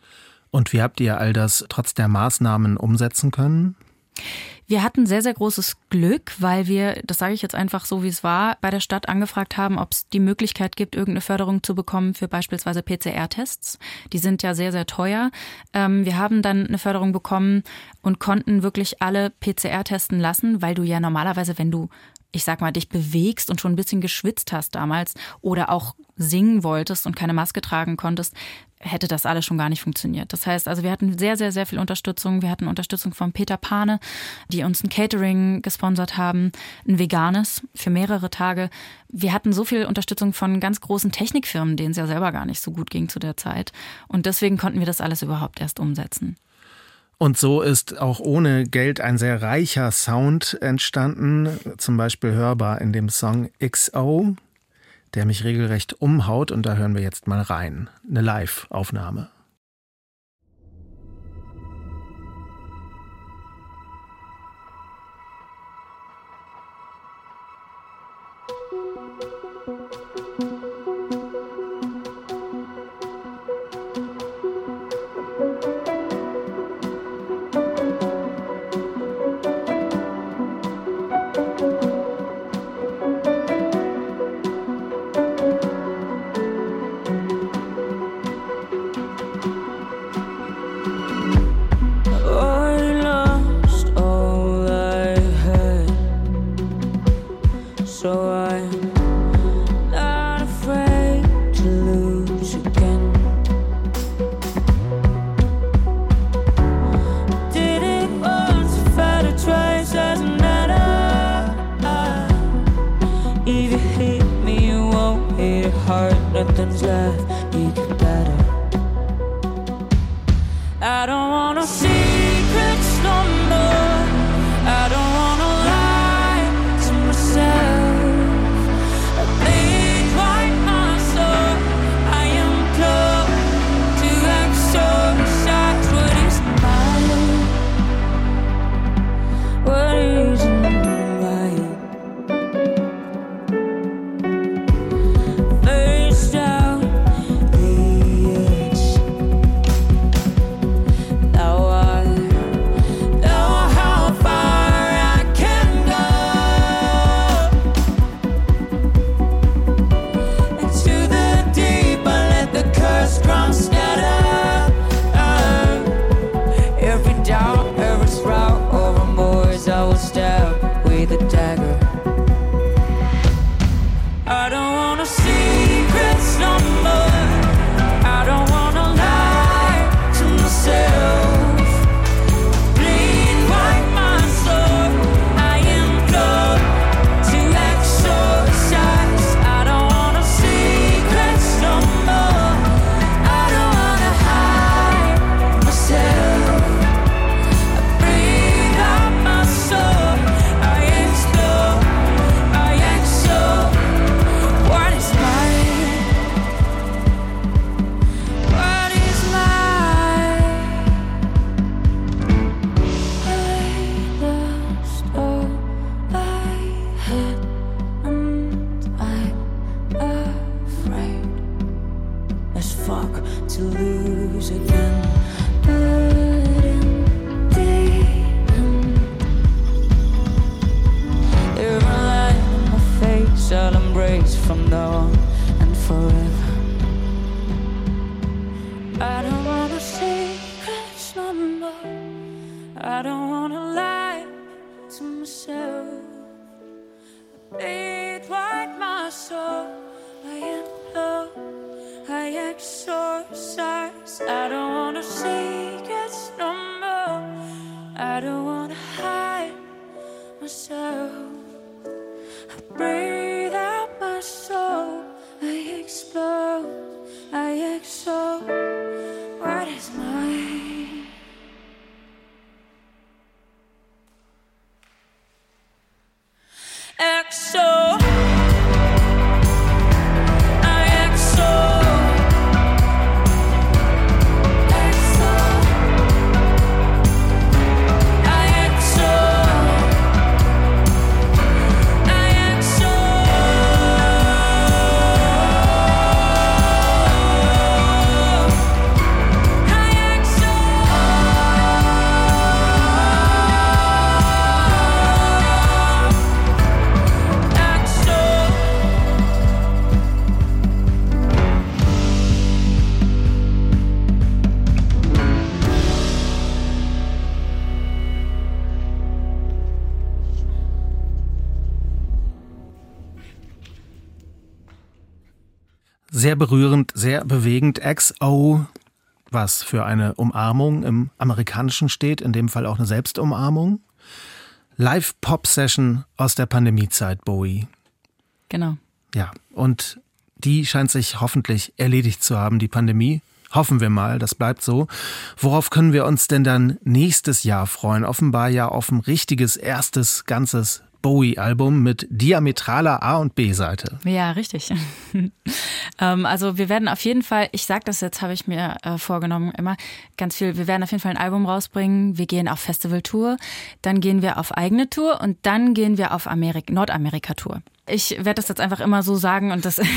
Und wie habt ihr all das trotz der Maßnahmen umsetzen können? Wir hatten sehr, sehr großes Glück, weil wir, das sage ich jetzt einfach so, wie es war, bei der Stadt angefragt haben, ob es die Möglichkeit gibt, irgendeine Förderung zu bekommen für beispielsweise P C R-Tests. Die sind ja sehr, sehr teuer. Wir haben dann eine Förderung bekommen und konnten wirklich alle P C R testen lassen, weil du ja normalerweise, wenn du ich sag mal, dich bewegst und schon ein bisschen geschwitzt hast damals oder auch singen wolltest und keine Maske tragen konntest, hätte das alles schon gar nicht funktioniert. Das heißt, also wir hatten sehr, sehr, sehr viel Unterstützung. Wir hatten Unterstützung von Peter Pane, die uns ein Catering gesponsert haben, ein veganes für mehrere Tage. Wir hatten so viel Unterstützung von ganz großen Technikfirmen, denen es ja selber gar nicht so gut ging zu der Zeit. Und deswegen konnten wir das alles überhaupt erst umsetzen. Und so ist auch ohne Geld ein sehr reicher Sound entstanden, zum Beispiel hörbar in dem Song X O, der mich regelrecht umhaut. Und da hören wir jetzt mal rein. Eine Live-Aufnahme. Nothing's left, you get better. I don't want no secrets no more. I don't wanna lie to myself. I bleed like my soul. I am close to exorcise what is mine. What isn't mine? Now I to lose again. But in the end, you're a light in my face I'll embrace from now on and forever. I don't wanna secrets no more. I don't wanna lie to myself. Bleed white my soul. I am love. I exorcise. I don't wanna secrets no more. I don't wanna hide myself. I breathe out my soul. I explode. I exhale. What is mine? Exo. I exo. Exo. I exo. I exo. Sehr berührend, sehr bewegend. X O, was für eine Umarmung im Amerikanischen steht, in dem Fall auch eine Selbstumarmung. Live-Pop-Session aus der Pandemiezeit, Bowie. Genau. Ja, und die scheint sich hoffentlich erledigt zu haben, die Pandemie. Hoffen wir mal, das bleibt so. Worauf können wir uns denn dann nächstes Jahr freuen? Offenbar ja auf ein richtiges, erstes, ganzes Bowie-Album mit diametraler A- und B-Seite. Ja, richtig. ähm, also wir werden auf jeden Fall, ich sag das jetzt, habe ich mir äh, vorgenommen, immer ganz viel, wir werden auf jeden Fall ein Album rausbringen, wir gehen auf Festival-Tour, dann gehen wir auf eigene Tour und dann gehen wir auf Amerik- Nordamerika-Tour. Ich werde das jetzt einfach immer so sagen und das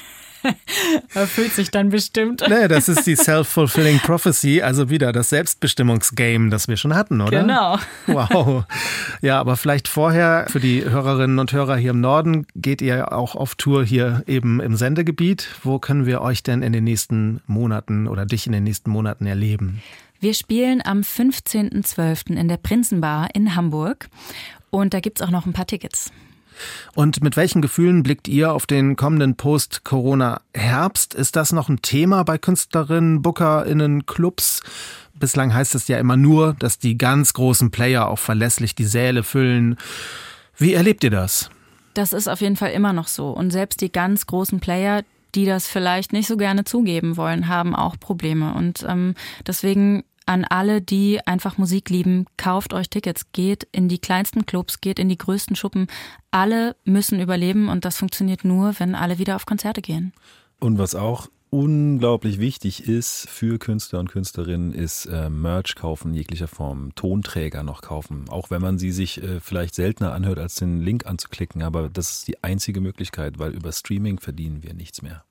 erfüllt sich dann bestimmt. Nee, das ist die Self-Fulfilling Prophecy, also wieder das Selbstbestimmungsgame, das wir schon hatten, oder? Genau. Wow. Ja, aber vielleicht vorher für die Hörerinnen und Hörer hier im Norden, geht ihr auch auf Tour hier eben im Sendegebiet. Wo können wir euch denn in den nächsten Monaten oder dich in den nächsten Monaten erleben? Wir spielen am fünfzehnten zwölften in der Prinzenbar in Hamburg und da gibt's auch noch ein paar Tickets. Und mit welchen Gefühlen blickt ihr auf den kommenden Post-Corona-Herbst? Ist das noch ein Thema bei Künstlerinnen, BookerInnen, Clubs? Bislang heißt es ja immer nur, dass die ganz großen Player auch verlässlich die Säle füllen. Wie erlebt ihr das? Das ist auf jeden Fall immer noch so. Und selbst die ganz großen Player, die das vielleicht nicht so gerne zugeben wollen, haben auch Probleme. Und ähm, deswegen an alle, die einfach Musik lieben, kauft euch Tickets, geht in die kleinsten Clubs, geht in die größten Schuppen. Alle müssen überleben und das funktioniert nur, wenn alle wieder auf Konzerte gehen. Und was auch unglaublich wichtig ist für Künstler und Künstlerinnen, ist äh, Merch kaufen in jeglicher Form, Tonträger noch kaufen, auch wenn man sie sich äh, vielleicht seltener anhört, als den Link anzuklicken, aber das ist die einzige Möglichkeit, weil über Streaming verdienen wir nichts mehr.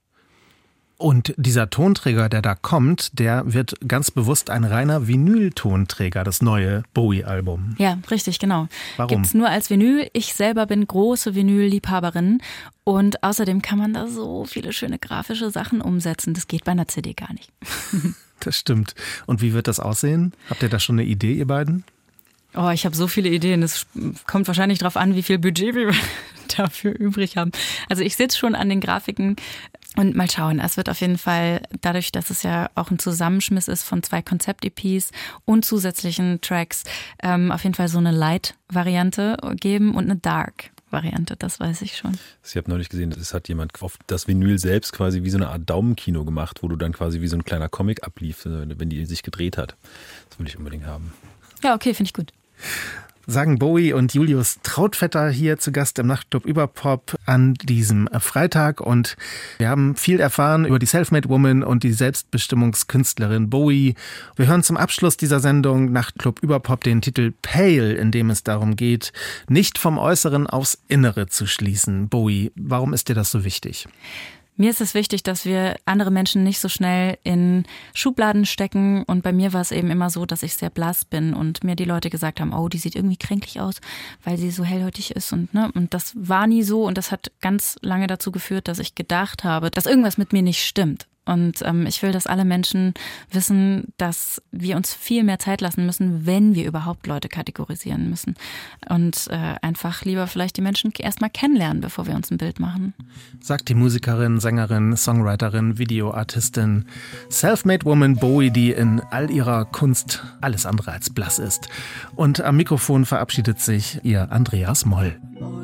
Und dieser Tonträger, der da kommt, der wird ganz bewusst ein reiner Vinyl-Tonträger, das neue Bowie-Album. Ja, richtig, genau. Warum? Gibt's nur als Vinyl. Ich selber bin große Vinyl-Liebhaberin und außerdem kann man da so viele schöne grafische Sachen umsetzen. Das geht bei einer C D gar nicht. Das stimmt. Und wie wird das aussehen? Habt ihr da schon eine Idee, ihr beiden? Oh, ich habe so viele Ideen. Es kommt wahrscheinlich drauf an, wie viel Budget wir dafür übrig haben. Also ich sitze schon an den Grafiken und mal schauen. Es wird auf jeden Fall, dadurch, dass es ja auch ein Zusammenschmiss ist von zwei Konzept-E Ps und zusätzlichen Tracks, ähm, auf jeden Fall so eine Light-Variante geben und eine Dark-Variante, das weiß ich schon. Ich habe neulich gesehen, es hat jemand auf das Vinyl selbst quasi wie so eine Art Daumenkino gemacht, wo du dann quasi wie so ein kleiner Comic ablief, wenn die sich gedreht hat. Das will ich unbedingt haben. Ja, okay, finde ich gut. Sagen Bowie und Julius Trautvetter hier zu Gast im Nachtclub Überpop an diesem Freitag. Und wir haben viel erfahren über die Selfmade Woman und die Selbstbestimmungskünstlerin Bowie. Wir hören zum Abschluss dieser Sendung Nachtclub Überpop den Titel Pale, in dem es darum geht, nicht vom Äußeren aufs Innere zu schließen. Bowie, warum ist dir das so wichtig? Mir ist es wichtig, dass wir andere Menschen nicht so schnell in Schubladen stecken. Und bei mir war es eben immer so, dass ich sehr blass bin und mir die Leute gesagt haben, oh, die sieht irgendwie kränklich aus, weil sie so hellhäutig ist. Und, ne, und das war nie so. Und das hat ganz lange dazu geführt, dass ich gedacht habe, dass irgendwas mit mir nicht stimmt. Und ähm, ich will, dass alle Menschen wissen, dass wir uns viel mehr Zeit lassen müssen, wenn wir überhaupt Leute kategorisieren müssen. Und äh, einfach lieber vielleicht die Menschen erstmal kennenlernen, bevor wir uns ein Bild machen. Sagt die Musikerin, Sängerin, Songwriterin, Videoartistin, Selfmade Woman Bowie, die in all ihrer Kunst alles andere als blass ist. Und am Mikrofon verabschiedet sich ihr Andreas Moll.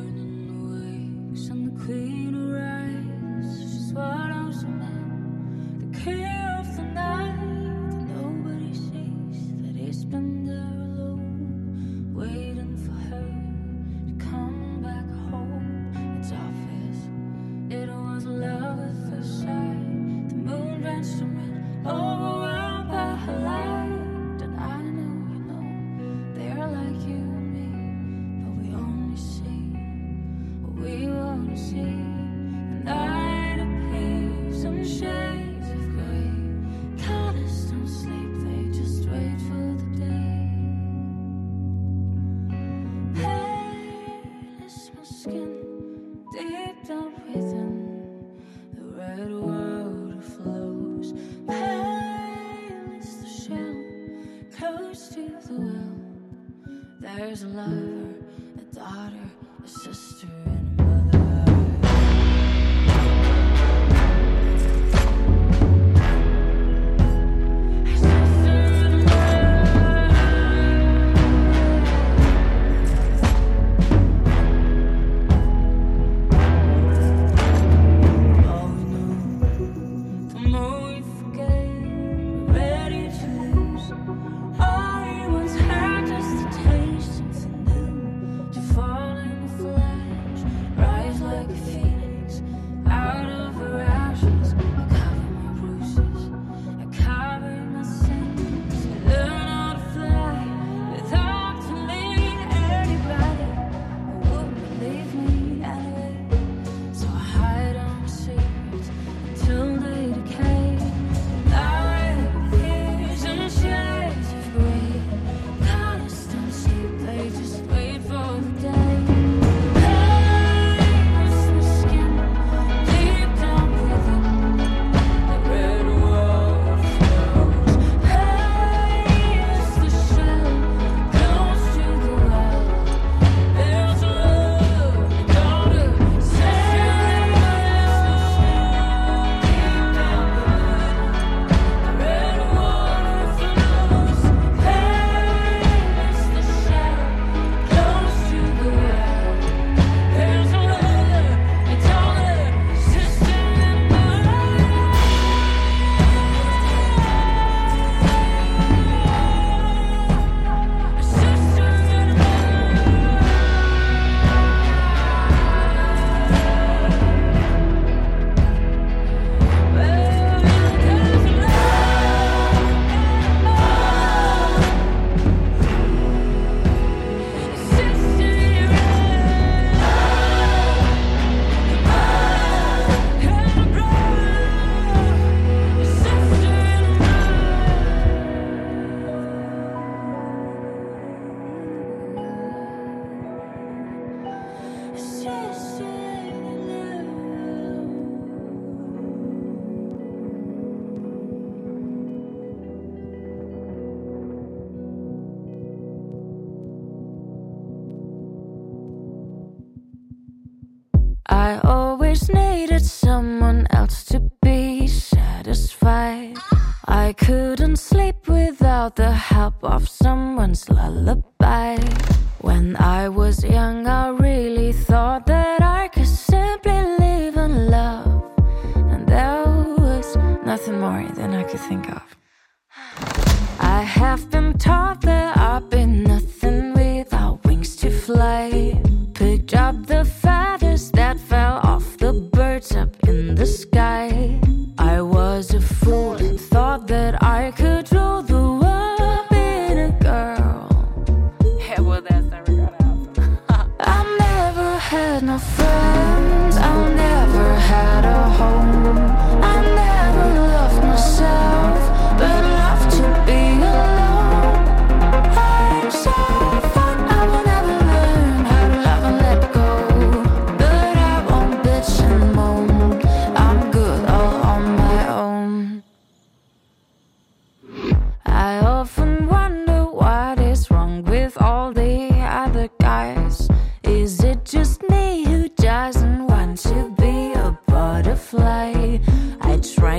There's a lover, a daughter, a sister, and a mother. All we know, the more we forget, we're ready to lose. All we once had just to taste something new, to fall in a flash, rise like a phoenix, out of her ashes. I cover my bruises, I cover my sins. I learn how to fly without telling anybody who wouldn't believe me anyway. So I hide all my secrets until they decay. Night appears in shades of grey. Colors don't sleep, they just wait for the day. Pain is the skin, deep down within. The red water flows. Pain is the shell, close to the well. There's a love, a daughter, sister, and mother. Deep down within. The red water flows. Pain is the shell, close to the well. There's a mother, a daughter, sister, and mother. A sister and a I always needed someone else to be satisfied. I couldn't sleep without the help of someone's lullaby. When I was young, I really thought that I could simply live in love, and there was nothing more than I could think of. I have been taught that I've been nothing without wings to fly. Picked up the feathers that fell off the birds up in the sky. I was a fool and thought that I could rule the world, being a girl. Yeah, well, that's never gonna happen. I never had no friends, I never had a home.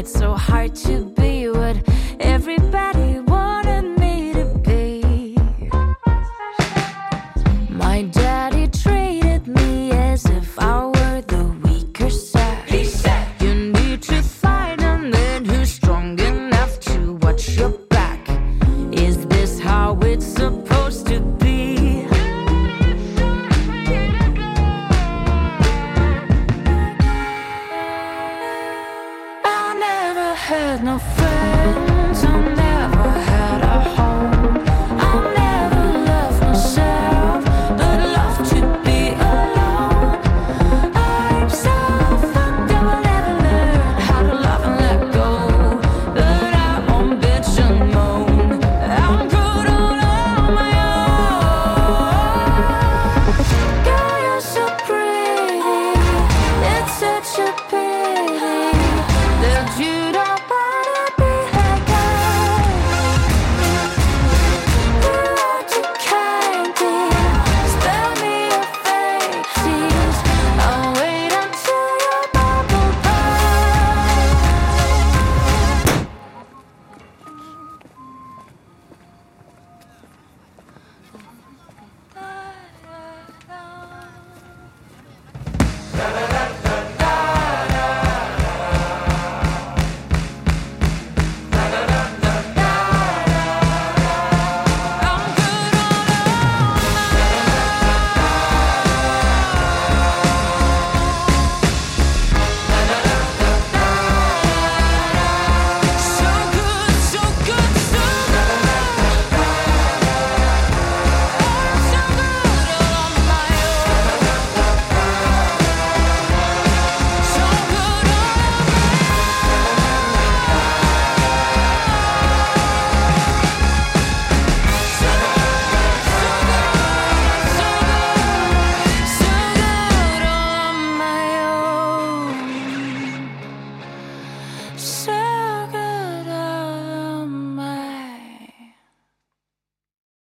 it's so hard to